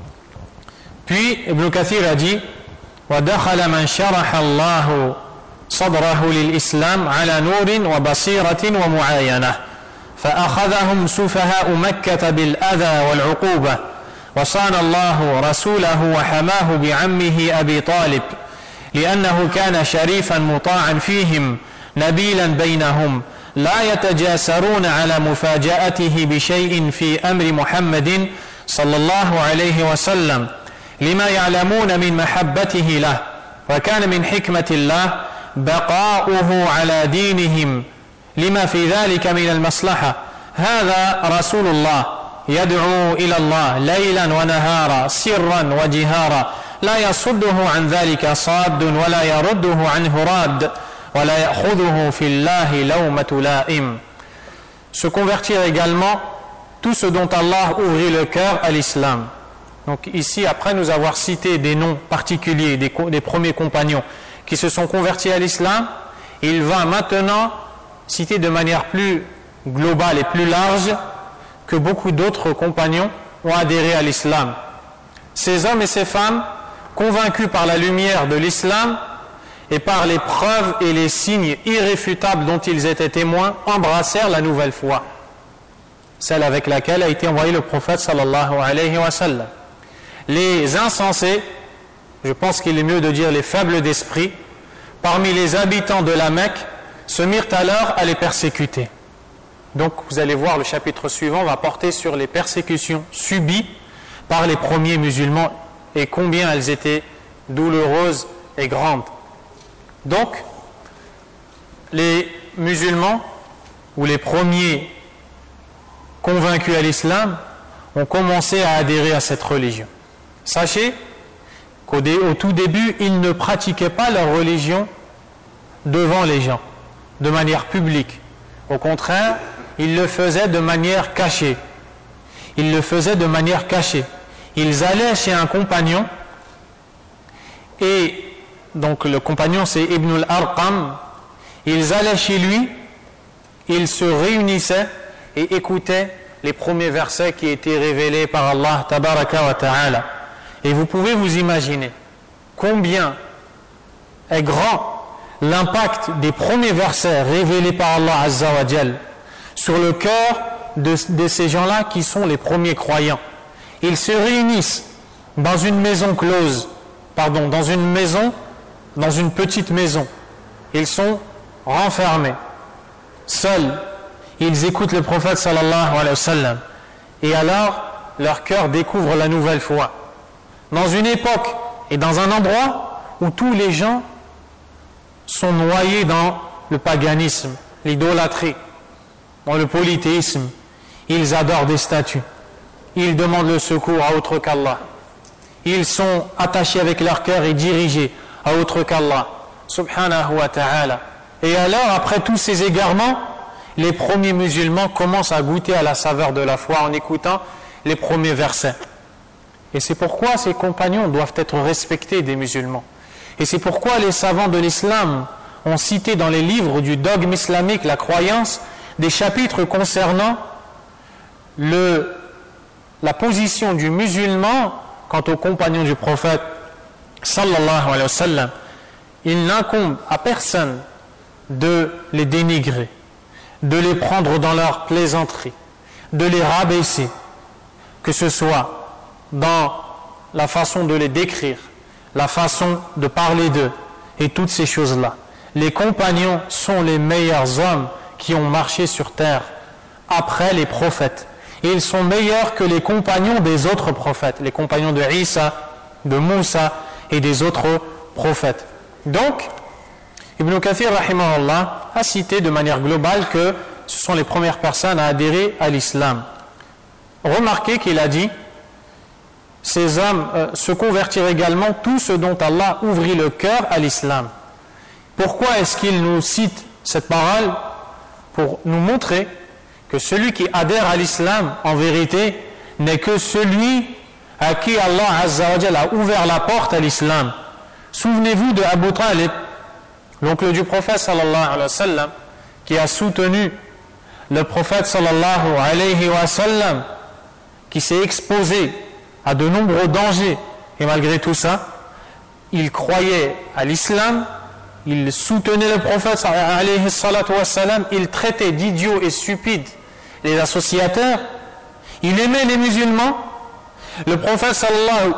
Puis Ibn Kathir a dit وَدَخَلَ مَنْ شَرَحَ اللَّهُ صَدْرَهُ لِلْإِسْلَامِ عَلَى نُورٍ وَبَصِيرَةٍ وَمُعَايَنَةٍ فأخذهم سفهاء مكة بالأذى والعقوبة وصان الله رسوله وحماه بعمه أبي طالب لأنه كان شريفا مطاعا فيهم نبيلا بينهم لا يتجاسرون على مفاجأته بشيء في أمر محمد صلى الله عليه وسلم لما يعلمون من محبته له وكان من حكمة الله بقاؤه على دينهم لما في ذلك من المصلحة هذا رسول الله يدعو إلى الله ليلا ونهارا سرا وجهارا لا يصده عن ذلك صاد ولا يرده عنه راد ولا يأخذه في الله لومة لائم. Se convertir également tout ce dont Allah ouvrit le cœur à l'islam. Donc ici, après nous avoir cité des noms particuliers des, des premiers compagnons qui se sont convertis à l'islam, il va maintenant citer de manière plus globale et plus large que beaucoup d'autres compagnons ont adhéré à l'islam. Ces hommes et ces femmes, convaincus par la lumière de l'islam et par les preuves et les signes irréfutables dont ils étaient témoins, embrassèrent la nouvelle foi, celle avec laquelle a été envoyé le prophète sallallahu alayhi wa sallam. Les insensés, je pense qu'il est mieux de dire les faibles d'esprit, parmi les habitants de la Mecque, se mirent alors à les persécuter. Donc vous allez voir, le chapitre suivant va porter sur les persécutions subies par les premiers musulmans et combien elles étaient douloureuses et grandes. Donc, les musulmans, ou les premiers convaincus à l'islam, ont commencé à adhérer à cette religion. Sachez qu'au dé, au tout début, ils ne pratiquaient pas leur religion devant les gens, de manière publique. Au contraire, ils le faisaient de manière cachée. Ils le faisaient de manière cachée. Ils allaient chez un compagnon, et donc le compagnon c'est Ibn al-Arqam, ils allaient chez lui, ils se réunissaient et écoutaient les premiers versets qui étaient révélés par Allah tabaraka wa ta'ala. Et vous pouvez vous imaginer combien est grand l'impact des premiers versets révélés par Allah azza wa jal sur le cœur de, de ces gens-là qui sont les premiers croyants. Ils se réunissent dans une maison close, pardon, dans une maison, dans une petite maison. Ils sont renfermés, seuls. Ils écoutent le prophète sallallahu alayhi wa sallam. Et alors, leur cœur découvre la nouvelle foi. Dans une époque et dans un endroit où tous les gens sont noyés dans le paganisme, l'idolâtrie, dans le polythéisme, ils adorent des statues. Ils demandent le secours à autre qu'Allah. Ils sont attachés avec leur cœur et dirigés à autre qu'Allah, subhanahu wa ta'ala. Et alors, après tous ces égarements, les premiers musulmans commencent à goûter à la saveur de la foi en écoutant les premiers versets. Et c'est pourquoi ces compagnons doivent être respectés des musulmans. Et c'est pourquoi les savants de l'islam ont cité dans les livres du dogme islamique, la croyance, des chapitres concernant le, la position du musulman quant aux compagnons du prophète sallallahu alayhi wa sallam. Il n'incombe à personne de les dénigrer, de les prendre dans leur plaisanterie, de les rabaisser, que ce soit dans la façon de les décrire, la façon de parler d'eux et toutes ces choses-là. Les compagnons sont les meilleurs hommes qui ont marché sur terre après les prophètes. Et ils sont meilleurs que les compagnons des autres prophètes, les compagnons de Isa, de Moussa et des autres prophètes. Donc, Ibn Kathir rahimahullah a cité de manière globale que ce sont les premières personnes à adhérer à l'islam. Remarquez qu'il a dit ces hommes euh, se convertirent également tous ceux dont Allah ouvrit le cœur à l'islam. Pourquoi est-ce qu'il nous cite cette parole? Pour nous montrer que celui qui adhère à l'islam, en vérité, n'est que celui à qui Allah Azza wa Jalla a ouvert la porte à l'islam. Souvenez-vous de Abu Talib, l'oncle du prophète sallallahu alayhi wa sallam, qui a soutenu le prophète sallallahu alayhi wa sallam, qui s'est exposé à de nombreux dangers, et malgré tout ça, il croyait à l'islam, il soutenait le prophète alayhi salatu wa sallam, il traitait d'idiots et stupides les associateurs, il aimait les musulmans. Le prophète sallallahu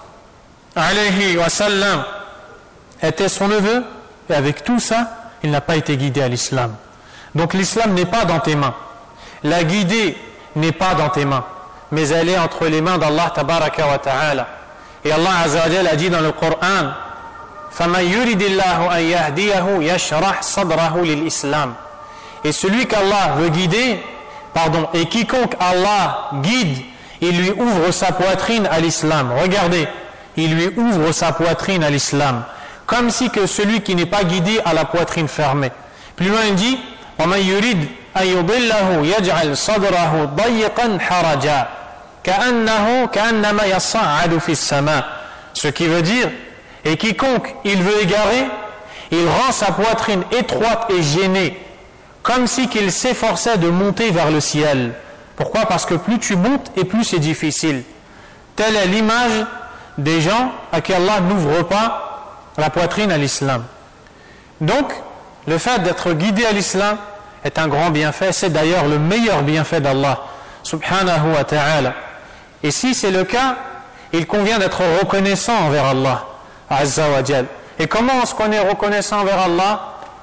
alayhi wa sallam était son neveu, et avec tout ça, il n'a pas été guidé à l'islam. Donc l'islam n'est pas dans tes mains. La guidée n'est pas dans tes mains, mais elle est entre les mains d'Allah tabaraka wa ta'ala. Et Allah Azza wa Jalla a dit dans le Coran, فَمَنْ يُرِدِ اللَّهُ أَنْ يَهْدِيَهُ يَشْرَحْ صَدْرَهُ لِلْإِسْلَامِ. Et celui qu'Allah veut guider, pardon, et quiconque Allah guide, il lui ouvre sa poitrine à l'islam. Regardez, il lui ouvre sa poitrine à l'islam, comme si que celui qui n'est pas guidé a la poitrine fermée. Plus loin il dit, وَمَنْ يُرِدْ أَنْ يُضِلَّهُ يَجْعَلْ صَدْرَهُ ضَيِّقًا حَرَجًا كَأَنَّهُ كَأَنَّمَا يَصَّعَّدُ فِي السَّمَاءِ. Ce qui veut dire, et quiconque il veut égarer, il rend sa poitrine étroite et gênée, comme si qu'il s'efforçait de monter vers le ciel. Pourquoi? Parce que plus tu montes et plus c'est difficile. Telle est l'image des gens à qui Allah n'ouvre pas la poitrine à l'islam. Donc, le fait d'être guidé à l'islam est un grand bienfait. C'est d'ailleurs le meilleur bienfait d'Allah subhanahu wa ta'ala. Et si c'est le cas, il convient d'être reconnaissant envers Allah Azza wa Jal. Et comment est-ce qu'on est reconnaissant envers Allah?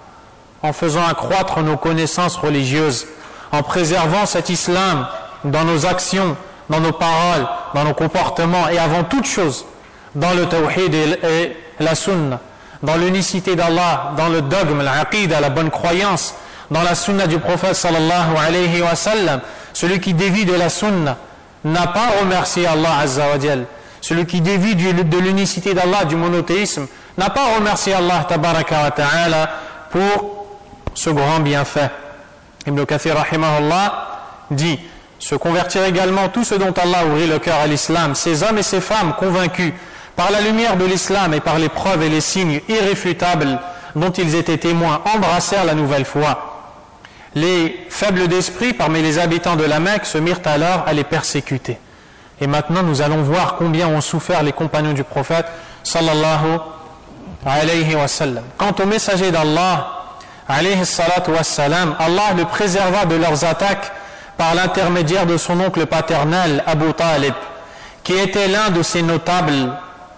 En faisant accroître nos connaissances religieuses, en préservant cet islam dans nos actions, dans nos paroles, dans nos comportements, et avant toute chose, dans le tawhid et la sunna, dans l'unicité d'Allah, dans le dogme, l'aqidah, la bonne croyance, dans la sunna du prophète sallallahu alayhi wa sallam. Celui qui dévie de la sunna n'a pas remercié Allah Azza wa Jal. Celui qui dévie de l'unicité d'Allah, du monothéisme, n'a pas remercié Allah tabaraka wa ta'ala pour ce grand bienfait. Ibn Kathir rahimahullah dit, se convertir également tous ceux dont Allah ouvrit le cœur à l'islam, ces hommes et ces femmes convaincus par la lumière de l'islam et par les preuves et les signes irréfutables dont ils étaient témoins, embrassèrent la nouvelle foi. Les faibles d'esprit parmi les habitants de la Mecque se mirent alors à les persécuter. Et maintenant nous allons voir combien ont souffert les compagnons du prophète sallallahu alayhi wa sallam. Quant aux messagers d'Allah alayhi salatu wassalam, Allah le préserva de leurs attaques par l'intermédiaire de son oncle paternel Abu Talib, qui était l'un de ces notables,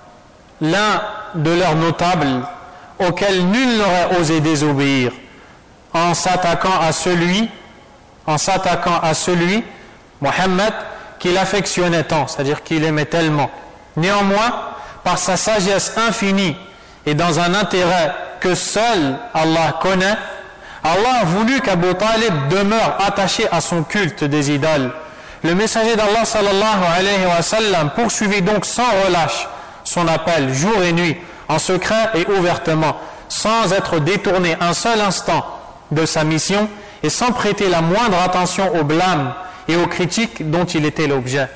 l'un de leurs notables auxquels nul n'aurait osé désobéir, en s'attaquant à celui, en s'attaquant à celui, Mohammed, qu'il affectionnait tant, c'est-à-dire qu'il aimait tellement. Néanmoins, par sa sagesse infinie et dans un intérêt que seul Allah connaît, Allah a voulu qu'Abu Talib demeure attaché à son culte des idoles. Le messager d'Allah sallallahu alayhi wa sallam poursuivit donc sans relâche son appel jour et nuit, en secret et ouvertement, sans être détourné un seul instant de sa mission et sans prêter la moindre attention aux blâmes et aux critiques dont il était l'objet.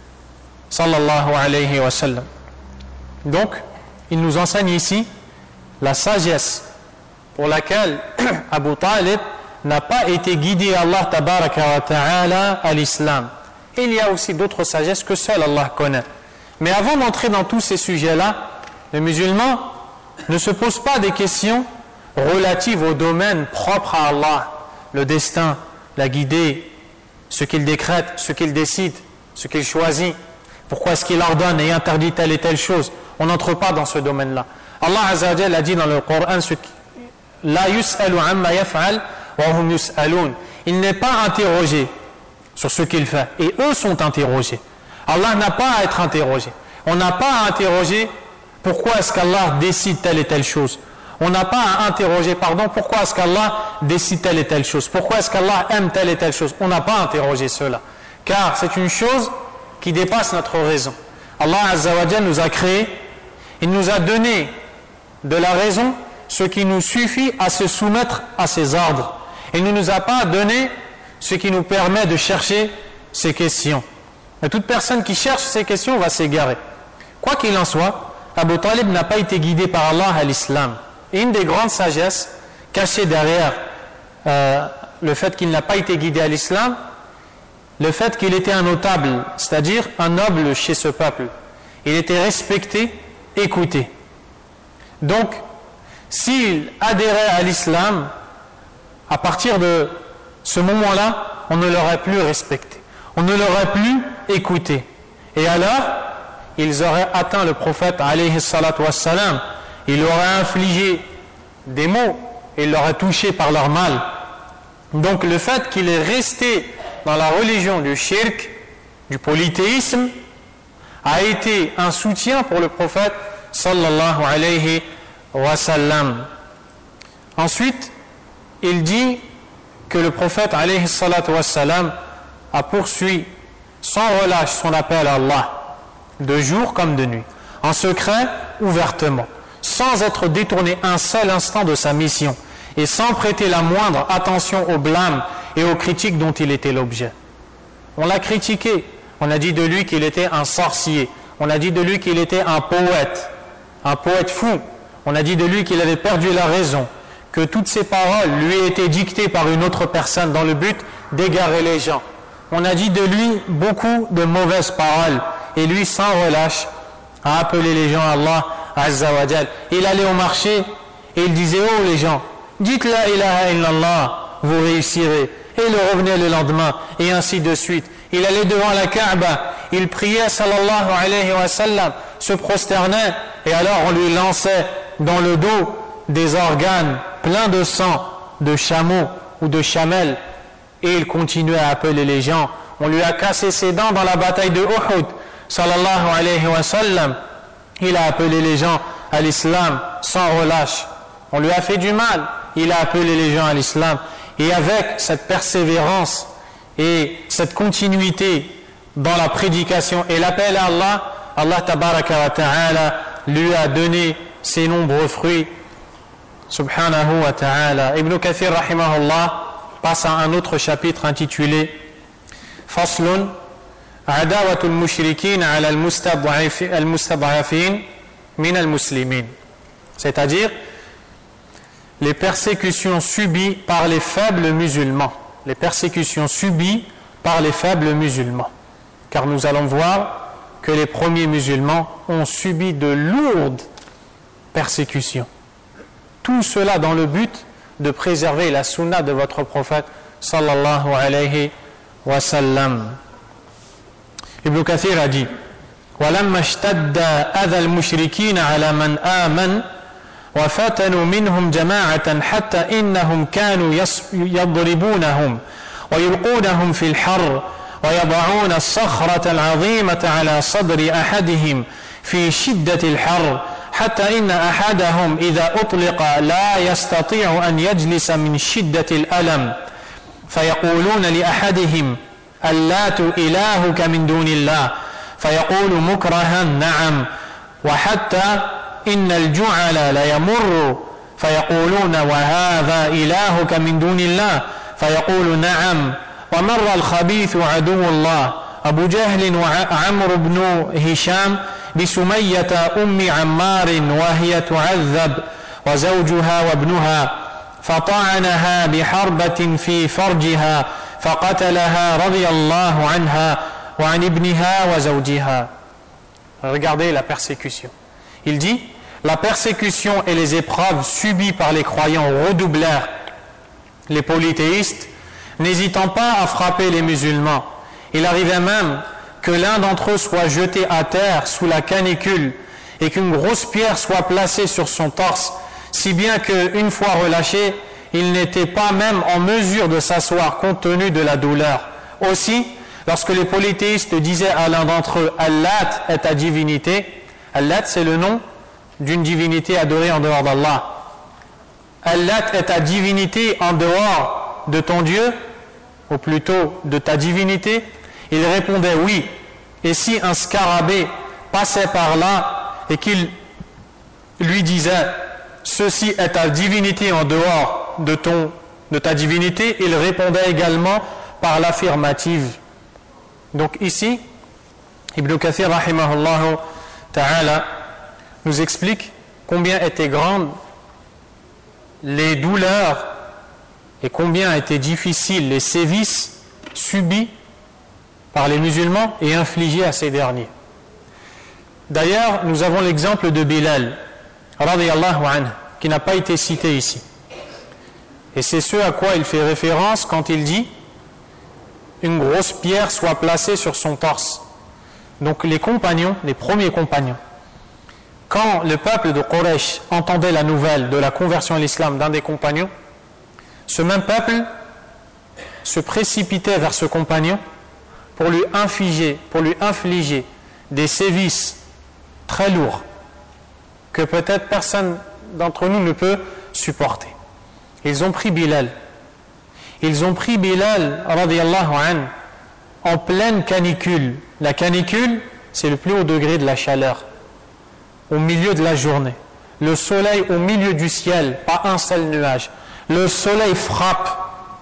Sallallahu alayhi wa sallam. Donc, il nous enseigne ici la sagesse pour laquelle Abu Talib n'a pas été guidé à Allah tabaraka wa ta'ala à l'islam. Et il y a aussi d'autres sagesses que seul Allah connaît. Mais avant d'entrer dans tous ces sujets-là, le musulman ne se pose pas des questions relatives au domaine propre à Allah, le destin, la guidée, ce qu'il décrète, ce qu'il décide, ce qu'il choisit, pourquoi est-ce qu'il ordonne et interdit telle et telle chose. On n'entre pas dans ce domaine-là. Allah Azza wa Jalla a dit dans le Coran, la yus'alu amma yaf'al wa hum yus'alun. Il n'est pas interrogé sur ce qu'il fait, et eux sont interrogés. Allah n'a pas à être interrogé. On n'a pas à interroger pourquoi est-ce qu'Allah décide telle et telle chose. On n'a pas à interroger, pardon, pourquoi est-ce qu'Allah décide telle et telle chose. Pourquoi est-ce qu'Allah aime telle et telle chose. On n'a pas à interroger cela. Car c'est une chose qui dépasse notre raison. Allah Azza wa Jalla nous a créés, il nous a donné de la raison ce qui nous suffit à se soumettre à ses ordres. Il ne nous a pas donné ce qui nous permet de chercher ces questions. Et toute personne qui cherche ces questions va s'égarer. Quoi qu'il en soit, Abu Talib n'a pas été guidé par Allah à l'islam. Et une des grandes sagesses cachées derrière euh, le fait qu'il n'a pas été guidé à l'islam, le fait qu'il était un notable, c'est-à-dire un noble chez ce peuple. Il était respecté, écouté. Donc, s'il adhérait à l'islam, à partir de ce moment-là, on ne l'aurait plus respecté. On ne l'aurait plus écouté. Et alors, ils auraient atteint le prophète, alayhi salatu wassalam. Ils l'auraient infligé des maux, et ils l'auraient touché par leur mal. Donc, le fait qu'il est resté dans la religion du shirk, du polythéisme, a été un soutien pour le prophète, sallallahu alayhi wa sallam. Ensuite, il dit que le prophète, alayhi salatu wassalam, a poursuivi sans relâche son appel à Allah, de jour comme de nuit, en secret, ouvertement, sans être détourné un seul instant de sa mission, et sans prêter la moindre attention aux blâmes et aux critiques dont il était l'objet. On l'a critiqué, on a dit de lui qu'il était un sorcier, on a dit de lui qu'il était un poète, un poète fou, on a dit de lui qu'il avait perdu la raison, que toutes ses paroles lui étaient dictées par une autre personne dans le but d'égarer les gens. On a dit de lui beaucoup de mauvaises paroles, et lui sans relâche a appelé les gens à Allah Azza wa Jal. Il allait au marché et il disait: oh les gens, dites la ilaha illallah, vous réussirez. Et il revenait le lendemain, et ainsi de suite. Il allait devant la Kaaba, il priait sallallahu alayhi wa sallam, se prosternait, et alors on lui lançait dans le dos des organes pleins de sang, de chameaux ou de chamelles, et il continuait à appeler les gens. On lui a cassé ses dents dans la bataille de Uhud, sallallahu alayhi wa sallam. Il a appelé les gens à l'islam sans relâche. On lui a fait du mal, il a appelé les gens à l'islam. Et avec cette persévérance et cette continuité dans la prédication et l'appel à Allah, Allah tabaraka wa ta'ala lui a donné ses nombreux fruits, subhanahu wa ta'ala. Ibn Kathir rahimahullah passe à un autre chapitre intitulé Faslun Adawatul mushrikin ala al-mustad'afin min al-muslimin, c'est-à-dire les persécutions subies par les faibles musulmans, les persécutions subies par les faibles musulmans, car nous allons voir que les premiers musulmans ont subi de lourdes persécutions. Tout cela dans le but de préserver la sunna de votre prophète sallallahu alayhi wa sallam. Ibn Kathir a dit: وَلَمَّا اشْتَدَّ أَذَى الْمُشْرِكِينَ عَلَى مَنْ آمَنَ وفتنوا منهم جماعة حتى إنهم كانوا يضربونهم ويلقونهم في الحر ويضعون الصخرة العظيمة على صدر أحدهم في شدة الحر حتى إن أحدهم إذا أطلق لا يستطيع أن يجلس من شدة الألم فيقولون لأحدهم اللات إلهك من دون الله فيقول مكرها نعم وحتى إن الجعل ليمر فيقولون وهذا إلهك من دون الله فيقول نعم ومر الخبيث عدو الله أبو جهل وعمر بن هشام بسمية أم عمار وهي تعذب وزوجها وابنها فطعنها بحربة في فرجها فقتلها رضي الله عنها وعن ابنها وزوجها. Regardez la persécution. Il dit: la persécution et les épreuves subies par les croyants redoublèrent. Les polythéistes, n'hésitant pas à frapper les musulmans, il arrivait même que l'un d'entre eux soit jeté à terre sous la canicule et qu'une grosse pierre soit placée sur son torse, si bien qu'une fois relâché, il n'était pas même en mesure de s'asseoir compte tenu de la douleur. Aussi, lorsque les polythéistes disaient à l'un d'entre eux, Allat est ta divinité, Allat c'est le nom d'une divinité adorée en dehors d'Allah. Allat est ta divinité en dehors de ton Dieu, ou plutôt de ta divinité. Il répondait oui. Et si un scarabée passait par là et qu'il lui disait ceci est ta divinité en dehors de, ton, de ta divinité, il répondait également par l'affirmative. Donc ici, Ibn Kathir rahimahullah ta'ala nous explique combien étaient grandes les douleurs et combien étaient difficiles les sévices subis par les musulmans et infligés à ces derniers. D'ailleurs, nous avons l'exemple de Bilal, radiyallahu anhu, qui n'a pas été cité ici. Et c'est ce à quoi il fait référence quand il dit une grosse pierre soit placée sur son torse. Donc les compagnons, les premiers compagnons, quand le peuple de Quraysh entendait la nouvelle de la conversion à l'islam d'un des compagnons, ce même peuple se précipitait vers ce compagnon pour lui infliger, pour lui infliger des sévices très lourds que peut-être personne d'entre nous ne peut supporter. Ils ont pris Bilal. Ils ont pris Bilal, radiyallahu anhu, en pleine canicule. La canicule, c'est le plus haut degré de la chaleur, au milieu de la journée. Le soleil au milieu du ciel, pas un seul nuage. Le soleil frappe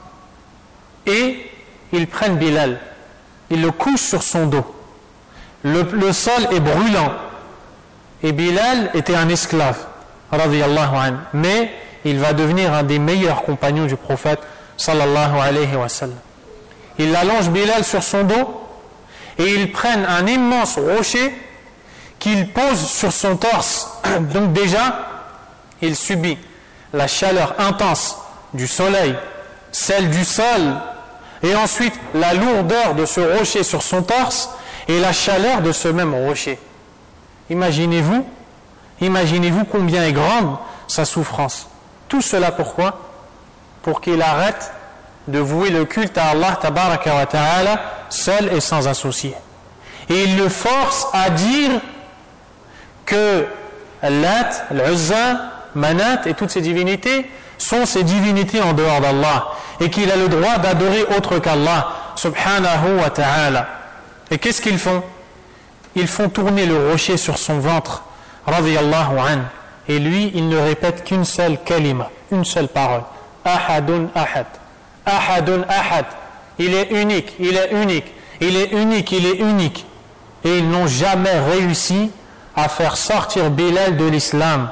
et ils prennent Bilal. Ils le couchent sur son dos. Le, le sol est brûlant. Et Bilal était un esclave, radiyallahu anhu. Mais il va devenir un des meilleurs compagnons du prophète, sallallahu alayhi wa sallam. Ils allongent Bilal sur son dos et ils prennent un immense rocher qu'ils posent sur son torse. Donc déjà, il subit la chaleur intense du soleil, celle du sol, et ensuite la lourdeur de ce rocher sur son torse et la chaleur de ce même rocher. Imaginez-vous, imaginez-vous combien est grande sa souffrance. Tout cela pourquoi ? Pour qu'il arrête de vouer le culte à Allah tabaraka wa ta'ala seul et sans associé. Et il le force à dire que Allat, Al-Uzza, Manat et toutes ces divinités sont ces divinités en dehors d'Allah et qu'il a le droit d'adorer autre qu'Allah subhanahu wa ta'ala. Et qu'est-ce qu'ils font ? Ils font tourner le rocher sur son ventre, radiyallahu anhu, et lui, il ne répète qu'une seule kalima, une seule parole. Ahadun ahad. Ahadun ahad. Il est unique, il est unique, il est unique, il est unique. Et ils n'ont jamais réussi à faire sortir Bilal de l'islam,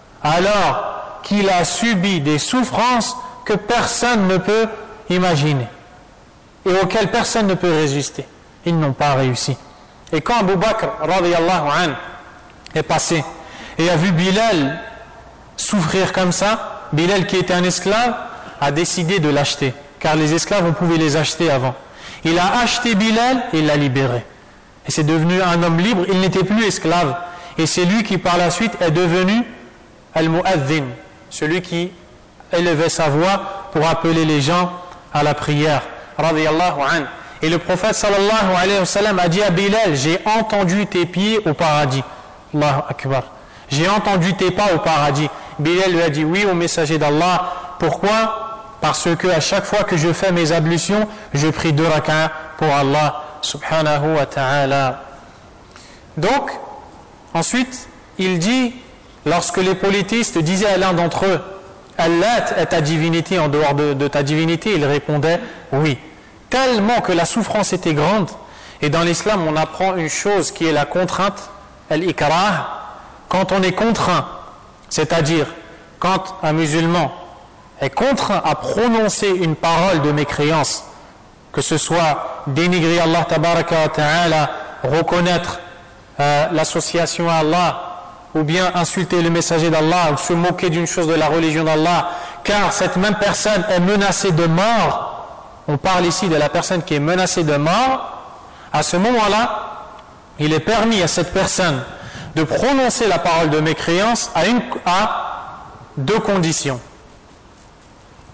alors qu'il a subi des souffrances que personne ne peut imaginer et auxquelles personne ne peut résister. Ils n'ont pas réussi. Et quand Abu Bakr, radiyallahu anhu, est passé et a vu Bilal souffrir comme ça, Bilal qui était un esclave a décidé de l'acheter, car les esclaves on pouvait les acheter avant. Il a acheté Bilal et l'a libéré. Et c'est devenu un homme libre, il n'était plus esclave. Et c'est lui qui par la suite est devenu Al-Mu'adhin, celui qui élevait sa voix pour appeler les gens à la prière, radiyallahu anhu. Et le prophète sallallahu alayhi wa sallam a dit à Bilal, j'ai entendu tes pieds au paradis. Allahu Akbar. J'ai entendu tes pas au paradis. Bilal lui a dit, oui, au messager d'Allah. Pourquoi ? Parce que à chaque fois que je fais mes ablutions, je prie deux rak'ah pour Allah subhanahu wa ta'ala. Donc, ensuite, il dit, lorsque les polythéistes disaient à l'un d'entre eux, Allat est ta divinité en dehors de, de ta divinité, il répondait, oui. Tellement que la souffrance était grande, et dans l'islam on apprend une chose qui est la contrainte, al-ikrah, quand on est contraint, c'est-à-dire quand un musulman est contraint à prononcer une parole de mécréance, que ce soit dénigrer Allah tabaraka wa ta'ala, reconnaître euh, l'association à Allah, ou bien insulter le messager d'Allah, ou se moquer d'une chose de la religion d'Allah, car cette même personne est menacée de mort. On parle ici de la personne qui est menacée de mort. À ce moment-là, il est permis à cette personne de prononcer la parole de mécréance à, une, à deux conditions.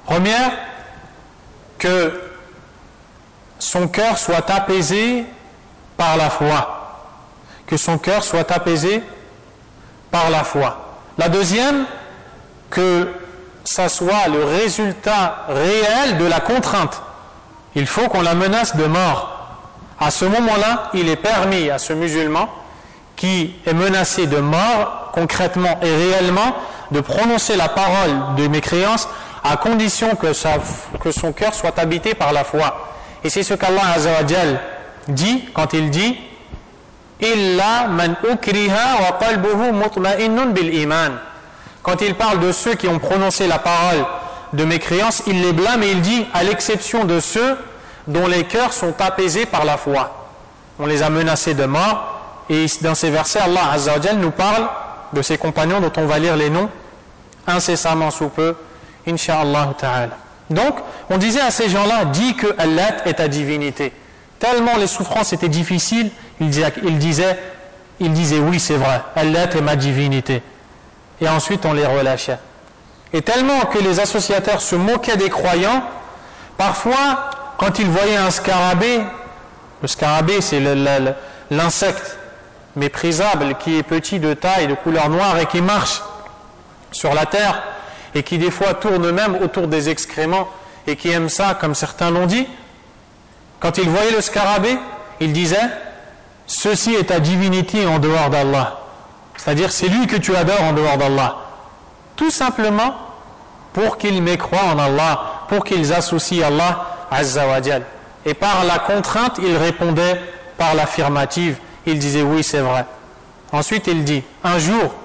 Première, que son cœur soit apaisé par la foi. Que son cœur soit apaisé par la foi. La deuxième, que ça soit le résultat réel de la contrainte. Il faut qu'on la menace de mort. À ce moment-là, il est permis à ce musulman qui est menacé de mort, concrètement et réellement, de prononcer la parole de mécréance à condition que, ça, que son cœur soit habité par la foi. Et c'est ce qu'Allah Azza wa Jal dit quand il dit Illa man ukriha wa qalbuhu mutma'innun bil iman. Quand il parle de ceux qui ont prononcé la parole de mécréance, il les blâme et il dit à l'exception de ceux dont les cœurs sont apaisés par la foi. On les a menacés de mort. Et dans ces versets, Allah Azza wa Jal nous parle de ces compagnons dont on va lire les noms incessamment sous peu, Inch'Allah ta'ala. Donc, on disait à ces gens-là, dis que Allah est ta divinité. Tellement les souffrances étaient difficiles, ils disaient, ils disaient, ils disaient oui, c'est vrai, Allah est ma divinité. Et ensuite, on les relâchait. Et tellement que les associateurs se moquaient des croyants, parfois, quand ils voyaient un scarabée, le scarabée, c'est le, le, l'insecte méprisable qui est petit de taille, de couleur noire et qui marche sur la terre et qui des fois tourne même autour des excréments et qui aime ça comme certains l'ont dit, quand ils voyaient le scarabée, ils disaient ceci est ta divinité en dehors d'Allah, c'est-à-dire c'est lui que tu adores en dehors d'Allah, tout simplement pour qu'ils mécroient en Allah, pour qu'ils associent Allah Azza wa Jal. Et par la contrainte, ils répondaient par l'affirmative. Il disait oui, c'est vrai. Ensuite, il dit un jour,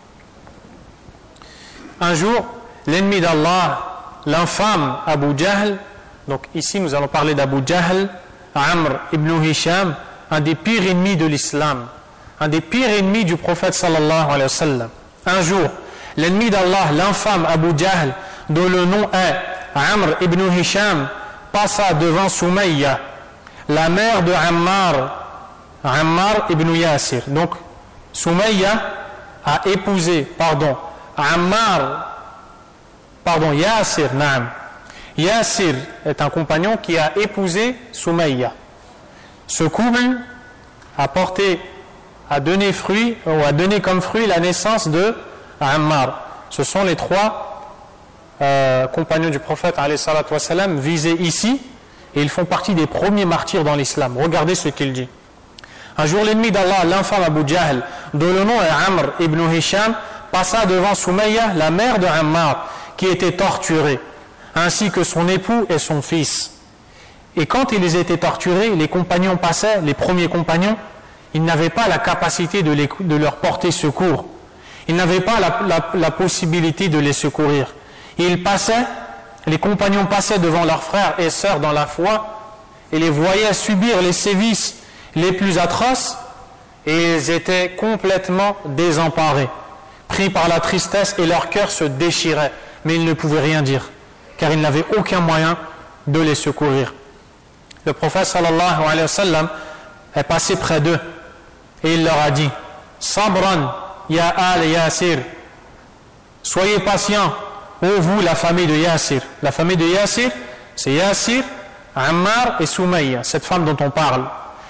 un jour, l'ennemi d'Allah, l'infâme Abu Jahl, donc ici nous allons parler d'Abu Jahl, Amr ibn Hisham, un des pires ennemis de l'islam, un des pires ennemis du prophète sallallahu alayhi wa sallam. Un jour, l'ennemi d'Allah, l'infâme Abu Jahl, dont le nom est Amr ibn Hisham, passa devant Soumayya, la mère de Ammar, Ammar ibn Yasir. Donc, Soumayya a épousé, pardon, Ammar, pardon, Yasir, naam. Yasir est un compagnon qui a épousé Soumayya. Ce couple a porté, a donné fruit, ou a donné comme fruit la naissance de Ammar. Ce sont les trois euh, compagnons du prophète, alayhi salatu wassalam, visés ici, et ils font partie des premiers martyrs dans l'islam. Regardez ce qu'il dit. Un jour, l'ennemi d'Allah, l'infâme Abu Jahl, dont le nom est Amr ibn Hisham, passa devant Soumayya, la mère de Ammar, qui était torturée, ainsi que son époux et son fils. Et quand ils étaient torturés, les compagnons passaient, les premiers compagnons, ils n'avaient pas la capacité de, les, de leur porter secours. Ils n'avaient pas la, la, la possibilité de les secourir. Et ils passaient, les compagnons passaient devant leurs frères et sœurs dans la foi et les voyaient subir les sévices les plus atroces, et ils étaient complètement désemparés, pris par la tristesse, et leur cœur se déchirait, mais ils ne pouvaient rien dire, car ils n'avaient aucun moyen de les secourir. Le prophète sallallahu alayhi wa sallam est passé près d'eux, et il leur a dit Sabran ya al Yasir, soyez patients, ô vous la famille de Yasir. La famille de Yasir, c'est Yasir, Ammar et Soumayya, cette femme dont on parle.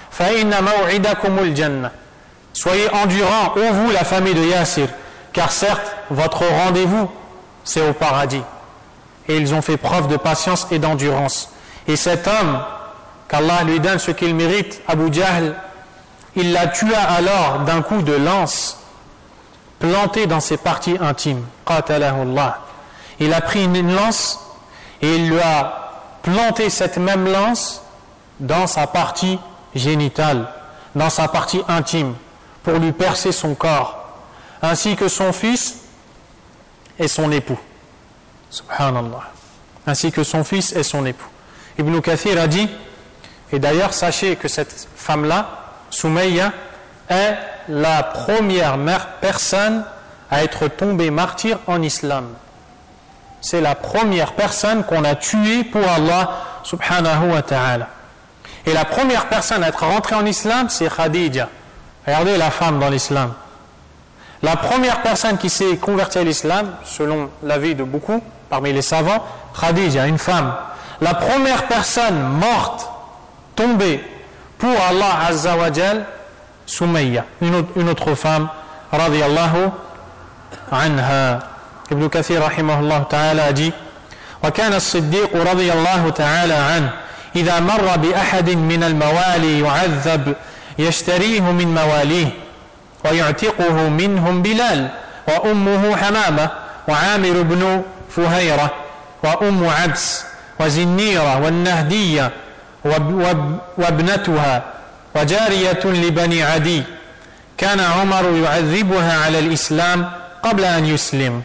Soyez endurants, ô vous la famille de Yasir, car certes votre rendez-vous c'est au paradis. Et ils ont fait preuve de patience et d'endurance. Et cet homme, qu'Allah lui donne ce qu'il mérite, Abu Jahl, il la tua alors d'un coup de lance planté dans ses parties intimes. Qatalahullah. Il a pris une lance et il lui a planté cette même lance dans sa partie génitale, dans sa partie intime, pour lui percer son corps, ainsi que son fils et son époux. Subhanallah. Ainsi que son fils et son époux. Ibn Kathir a dit, et d'ailleurs sachez que cette femme-là, Soumayya, est la première personne à être tombée martyre en islam. C'est la première personne qu'on a tuée pour Allah subhanahu wa ta'ala. Et la première personne à être rentrée en islam, c'est Khadija. Regardez la femme dans l'islam. La première personne qui s'est convertie à l'islam, selon l'avis de beaucoup, parmi les savants, Khadija, une femme, la première personne morte, tombée pour Allah Azza wa Jal, Sumayya, une autre, une autre femme, radiyallahu anha. Ibn Kathir rahimahullah ta'ala a dit وكان الصديق رضي الله تعالى عنه إذا مر بأحد من الموالي يعذب يشتريه من مواليه ويعتقه منهم بلال وأمه حمامة وعامر بن فهيرة وأم عبس وزنيرة والنهدية وابنتها وجارية لبني عدي كان عمر يعذبها على الإسلام قبل أن يسلم.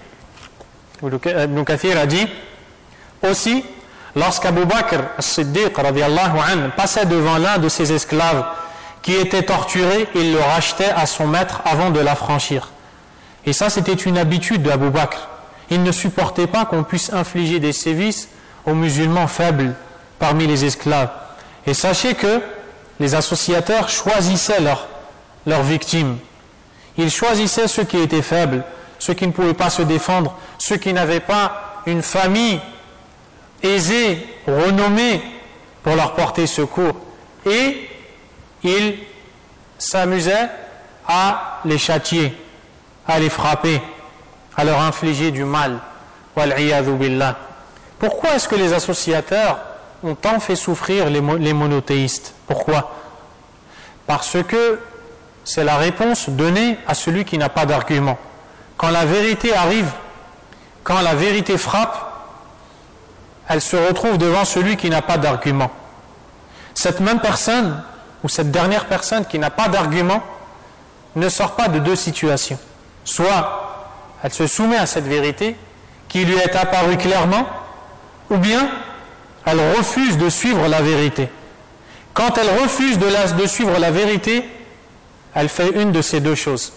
Ibn Kathir a dit aussi, lorsqu'Abu Bakr as-Siddiq radiyallahu anhu passait devant l'un de ses esclaves qui était torturé, il le rachetait à son maître avant de l'affranchir. Et ça, c'était une habitude d'Abu Bakr. Il ne supportait pas qu'on puisse infliger des sévices aux musulmans faibles parmi les esclaves. Et sachez que les associateurs choisissaient leurs leurs victimes. Ils choisissaient ceux qui étaient faibles, ceux qui ne pouvaient pas se défendre, ceux qui n'avaient pas une famille aisée, renommée pour leur porter secours. Et ils s'amusaient à les châtier, à les frapper, à leur infliger du mal. Wal-'iyadhu billah. Pourquoi est-ce que les associateurs ont tant fait souffrir les, les monothéistes? Pourquoi? Parce que c'est la réponse donnée à celui qui n'a pas d'argument. Quand la vérité arrive, quand la vérité frappe, elle se retrouve devant celui qui n'a pas d'argument. Cette même personne, ou cette dernière personne qui n'a pas d'argument, ne sort pas de deux situations. Soit elle se soumet à cette vérité qui lui est apparue clairement, ou bien elle refuse de suivre la vérité. Quand elle refuse de, la, de suivre la vérité, elle fait une de ces deux choses.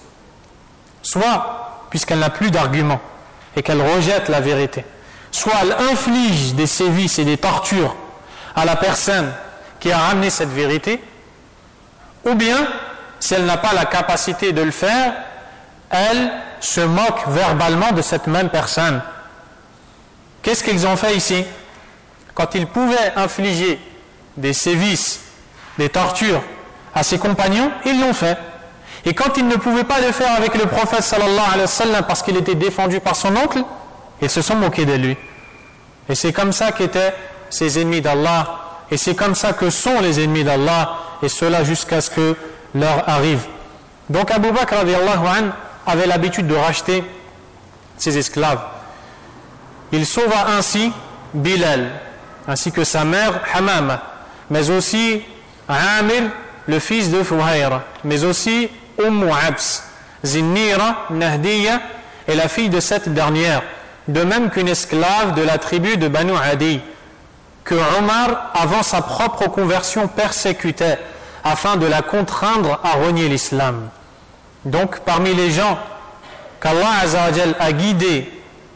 Soit, puisqu'elle n'a plus d'argument et qu'elle rejette la vérité, soit elle inflige des sévices et des tortures à la personne qui a ramené cette vérité, ou bien, si elle n'a pas la capacité de le faire, elle se moque verbalement de cette même personne. Qu'est-ce qu'ils ont fait ici? Quand ils pouvaient infliger des sévices, des tortures à ses compagnons, ils l'ont fait. Et quand ils ne pouvaient pas le faire avec le prophète sallallahu alayhi wa sallam parce qu'il était défendu par son oncle, ils se sont moqués de lui. Et c'est comme ça qu'étaient ces ennemis d'Allah, et c'est comme ça que sont les ennemis d'Allah, et cela jusqu'à ce que l'heure arrive. Donc Abu Bakr radiyallahu anhu avait l'habitude de racheter ses esclaves. Il sauva ainsi Bilal, ainsi que sa mère Hamama, mais aussi Amir, le fils de Fuhayra, mais aussi Umm Abs, Zinnira, Nahdiya, et la fille de cette dernière, de même qu'une esclave de la tribu de Banu Adi, que Omar, avant sa propre conversion, persécutait, afin de la contraindre à renier l'islam. Donc, parmi les gens qu'Allah Azza wa Jal a guidés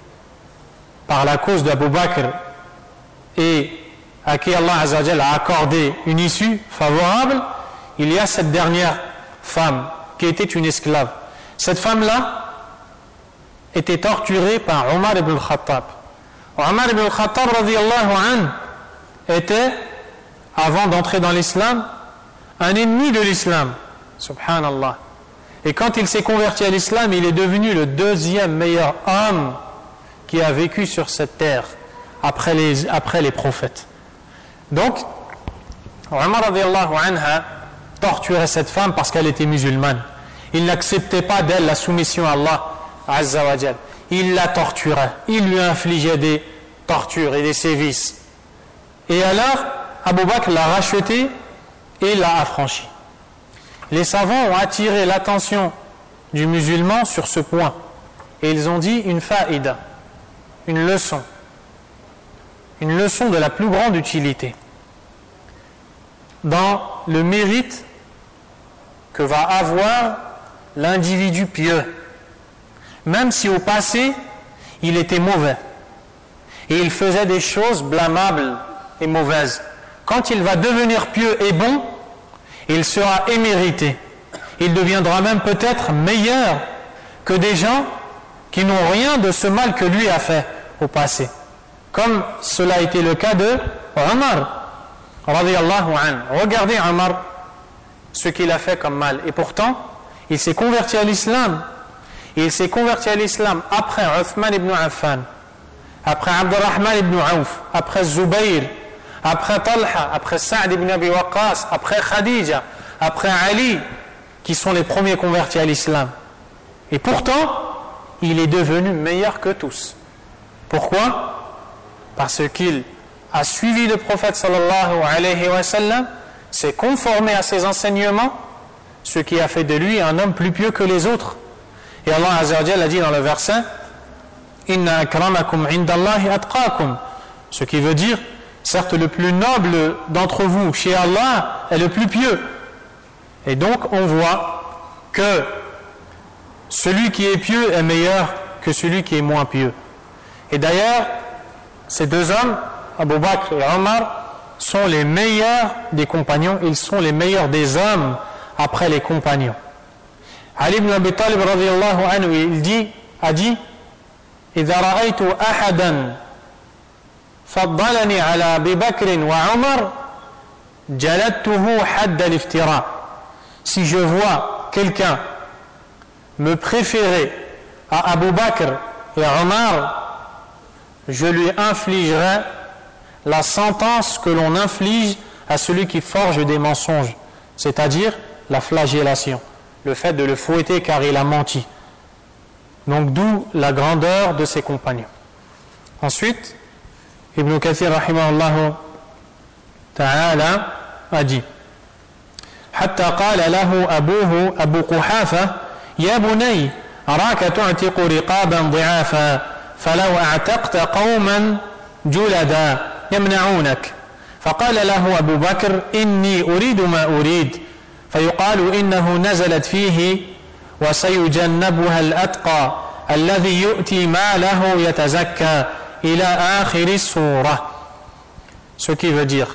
par la cause d'Abu Bakr et à qui Allah Azza wa Jal a accordé une issue favorable, il y a cette dernière femme qui était une esclave. Cette femme-là était torturée par Omar ibn al-Khattab. Omar ibn al-Khattab radiyallahu anhu était, avant d'entrer dans l'islam, un ennemi de l'islam. Subhanallah. Et quand il s'est converti à l'islam, il est devenu le deuxième meilleur homme qui a vécu sur cette terre après les, après les prophètes. Donc, Omar radiyallahu anha torturait cette femme parce qu'elle était musulmane. Il n'acceptait pas d'elle la soumission à Allah Azza wa Jal. Il la torturait, il lui infligeait des tortures et des sévices. Et alors, Abu Bakr l'a rachetée et l'a affranchie. Les savants ont attiré l'attention du musulman sur ce point. Et ils ont dit une faïda, une leçon. Une leçon de la plus grande utilité. Dans le mérite que va avoir l'individu pieux. Même si au passé, il était mauvais. Et il faisait des choses blâmables et mauvaises. Quand il va devenir pieux et bon, il sera émérité. Il deviendra même peut-être meilleur que des gens qui n'ont rien de ce mal que lui a fait au passé. Comme cela a été le cas de Omar, radiyallahu anhu. Regardez Omar, ce qu'il a fait comme mal. Et pourtant, il s'est converti à l'islam. Il s'est converti à l'islam après Uthman ibn Affan, après Abdurrahman ibn Auf, après Zubayr, après Talha, après Sa'd ibn Abi Waqqas, après Khadija, après Ali, qui sont les premiers convertis à l'islam. Et pourtant, il est devenu meilleur que tous. Pourquoi? Parce qu'il a suivi le prophète sallallahu alayhi wa sallam, s'est conformé à ses enseignements, ce qui a fait de lui un homme plus pieux que les autres. Et Allah Azza wa Jalla a dit dans le verset Inna akramakum indallahi atqakum, ce qui veut dire, certes, le plus noble d'entre vous chez Allah est le plus pieux. Et donc on voit que celui qui est pieux est meilleur que celui qui est moins pieux. Et d'ailleurs, ces deux hommes, Abu Bakr et Omar, sont les meilleurs des compagnons, ils sont les meilleurs des hommes après les compagnons. Ali ibn Abi Talib radiyallahu anhu, il dit, a dit إذا رأيت أحدا فضلني على أبي بكر وعمر جلدته حد الافتراء. Si je vois quelqu'un me préférer à Abu Bakr et Omar, je lui infligerai la sentence que l'on inflige à celui qui forge des mensonges, c'est-à-dire la flagellation, le fait de le fouetter car il a menti. Donc d'où la grandeur de ses compagnons. Ensuite, Ibn Kathir rahimahullah ta'ala a dit حتى قال له أبوه أبو قحافة يا بني أراك تعتق رقابا ضعافا فلو أعتقت قوما جلدا يمنعونك فقال له أبو بكر إني أريد ما أريد فيقال إنه نزلت فيه وسيجنبها الأتقى الذي يؤتي ماله يتزكى إلى آخر السورة. Ce qui veut dire,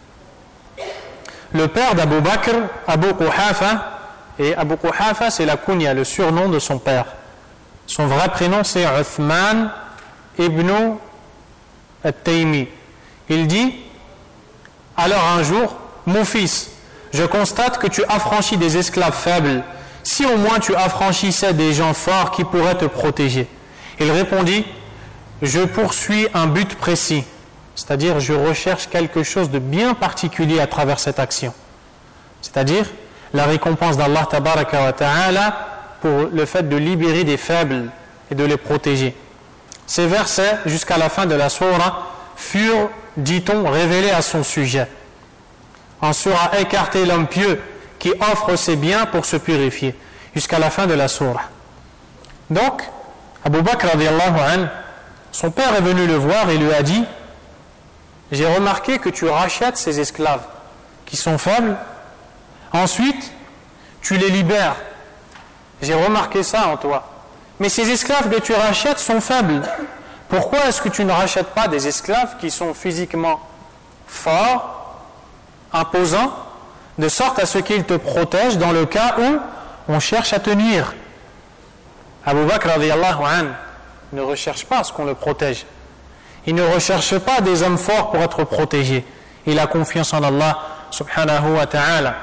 le père d'Abu Bakr, Abu Quhafa, et Abu Quhafa c'est la kunya, le surnom de son père. Son vrai prénom c'est Uthman ibn al-Taymi. Il dit, alors un jour, mon fils, je constate que tu affranchis des esclaves faibles. Si au moins tu affranchissais des gens forts qui pourraient te protéger. Il répondit, je poursuis un but précis, c'est-à-dire je recherche quelque chose de bien particulier à travers cette action, c'est-à-dire la récompense d'Allah tabaraka wa ta'ala pour le fait de libérer des faibles et de les protéger. Ces versets jusqu'à la fin de la sourate furent, dit-on, révélés à son sujet. En sera écarté l'homme pieux qui offre ses biens pour se purifier, jusqu'à la fin de la sourate. Donc, Abu Bakr radiyallahu anhu, son père est venu le voir et lui a dit, j'ai remarqué que tu rachètes ces esclaves qui sont faibles, ensuite tu les libères. J'ai remarqué ça en toi. Mais ces esclaves que tu rachètes sont faibles. Pourquoi est-ce que tu ne rachètes pas des esclaves qui sont physiquement forts, imposants, de sorte à ce qu'ils te protègent dans le cas où on cherche à te nuire? Abu Bakr radiyallahu anhu ne recherche pas à ce qu'on le protège. Il ne recherche pas des hommes forts pour être protégés. Il a confiance en Allah subhanahu wa ta'ala.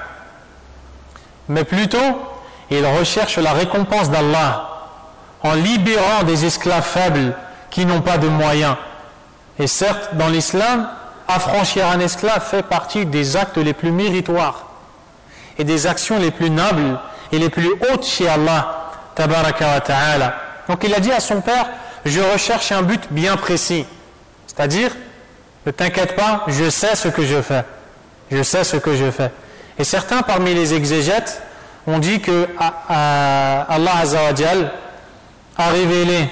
Mais plutôt, il recherche la récompense d'Allah en libérant des esclaves faibles qui n'ont pas de moyens. Et certes, dans l'islam, affranchir un esclave fait partie des actes les plus méritoires et des actions les plus nobles et les plus hautes chez Allah tabaraka wa ta'ala. Donc il a dit à son père, je recherche un but bien précis, c'est-à-dire, ne t'inquiète pas, je sais ce que je fais, je sais ce que je fais. Et certains parmi les exégètes ont dit que Allah Azza wa Jal a révélé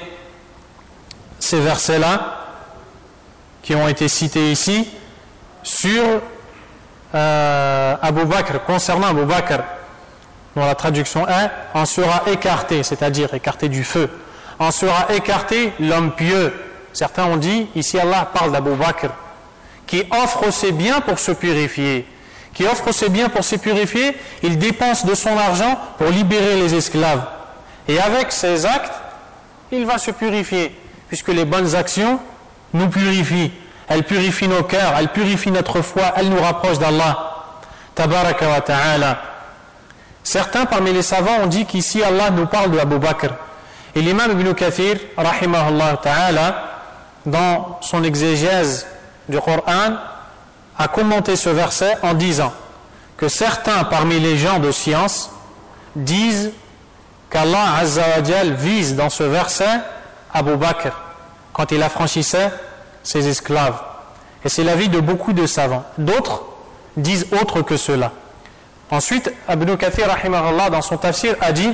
ces versets-là qui ont été cités ici sur euh, Abu Bakr, concernant Abu Bakr, dont la traduction est « en sera écarté », c'est-à-dire écarté du feu. « En sera écarté l'homme pieux ». Certains ont dit, ici Allah parle d'Abu Bakr, qui offre ses biens pour se purifier. Qui offre ses biens pour se purifier, il dépense de son argent pour libérer les esclaves. Et avec ces actes, il va se purifier, puisque les bonnes actions nous purifient. Elles purifient nos cœurs, elles purifient notre foi, elles nous rapprochent d'Allah. Tabaraka wa ta'ala. Certains parmi les savants ont dit qu'ici Allah nous parle de Abu Bakr. Et l'imam Ibn Kathir, rahimahullah ta'ala, dans son exégèse du Coran, a commenté ce verset en disant que certains parmi les gens de science disent qu'Allah Azza wa Jal vise dans ce verset Abu Bakr quand il affranchissait ses esclaves. Et c'est l'avis de beaucoup de savants. D'autres disent autre que cela. Ensuite, Ibn Kathir rahimahullah dans son tafsir a dit,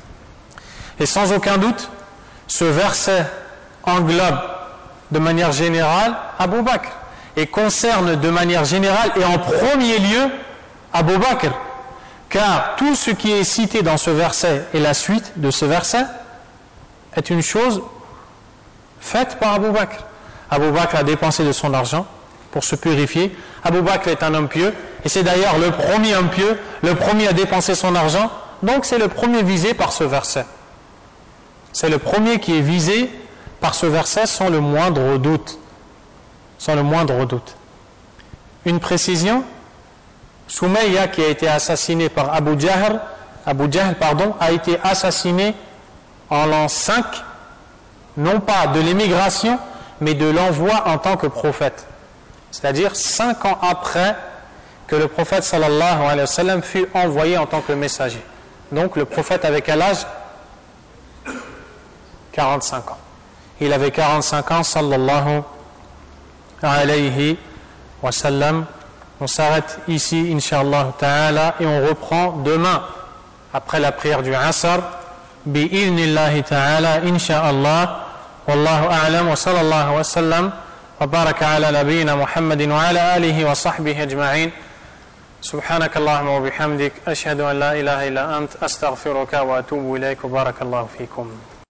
et sans aucun doute, ce verset englobe de manière générale Abu Bakr et concerne de manière générale et en premier lieu Abu Bakr, car tout ce qui est cité dans ce verset et la suite de ce verset est une chose faite par Abu Bakr. Abu Bakr a dépensé de son argent pour se purifier. Abu Bakr est un homme pieux, et c'est d'ailleurs le premier homme pieux, le premier à dépenser son argent, donc c'est le premier visé par ce verset. C'est le premier qui est visé par ce verset sans le moindre doute. Sans le moindre doute. Une précision, Soumayya, qui a été assassiné par Abu Jahl, Abu Jahl pardon, a été assassiné en l'an cinq, non pas de l'émigration, mais de l'envoi en tant que prophète. C'est-à-dire cinq ans après que le prophète sallallahu alayhi wa sallam fut envoyé en tant que messager. Donc le prophète avait quel âge? quarante-cinq ans. Il avait quarante-cinq ans, sallallahu alayhi wa sallam. On s'arrête ici, inshallah ta'ala, et on reprend demain, après la prière du Asr, bi'idhnillahi ta'ala, inshallah. Wallahu a'lam, wa sallallahu wa sallam, wa baraka ala nabiyyina Muhammadin wa ala alihi wa sahbihi ajma'in. سبحانك اللهم وبحمدك أشهد أن لا إله إلا أنت أستغفرك وأتوب إليك وبارك الله فيكم.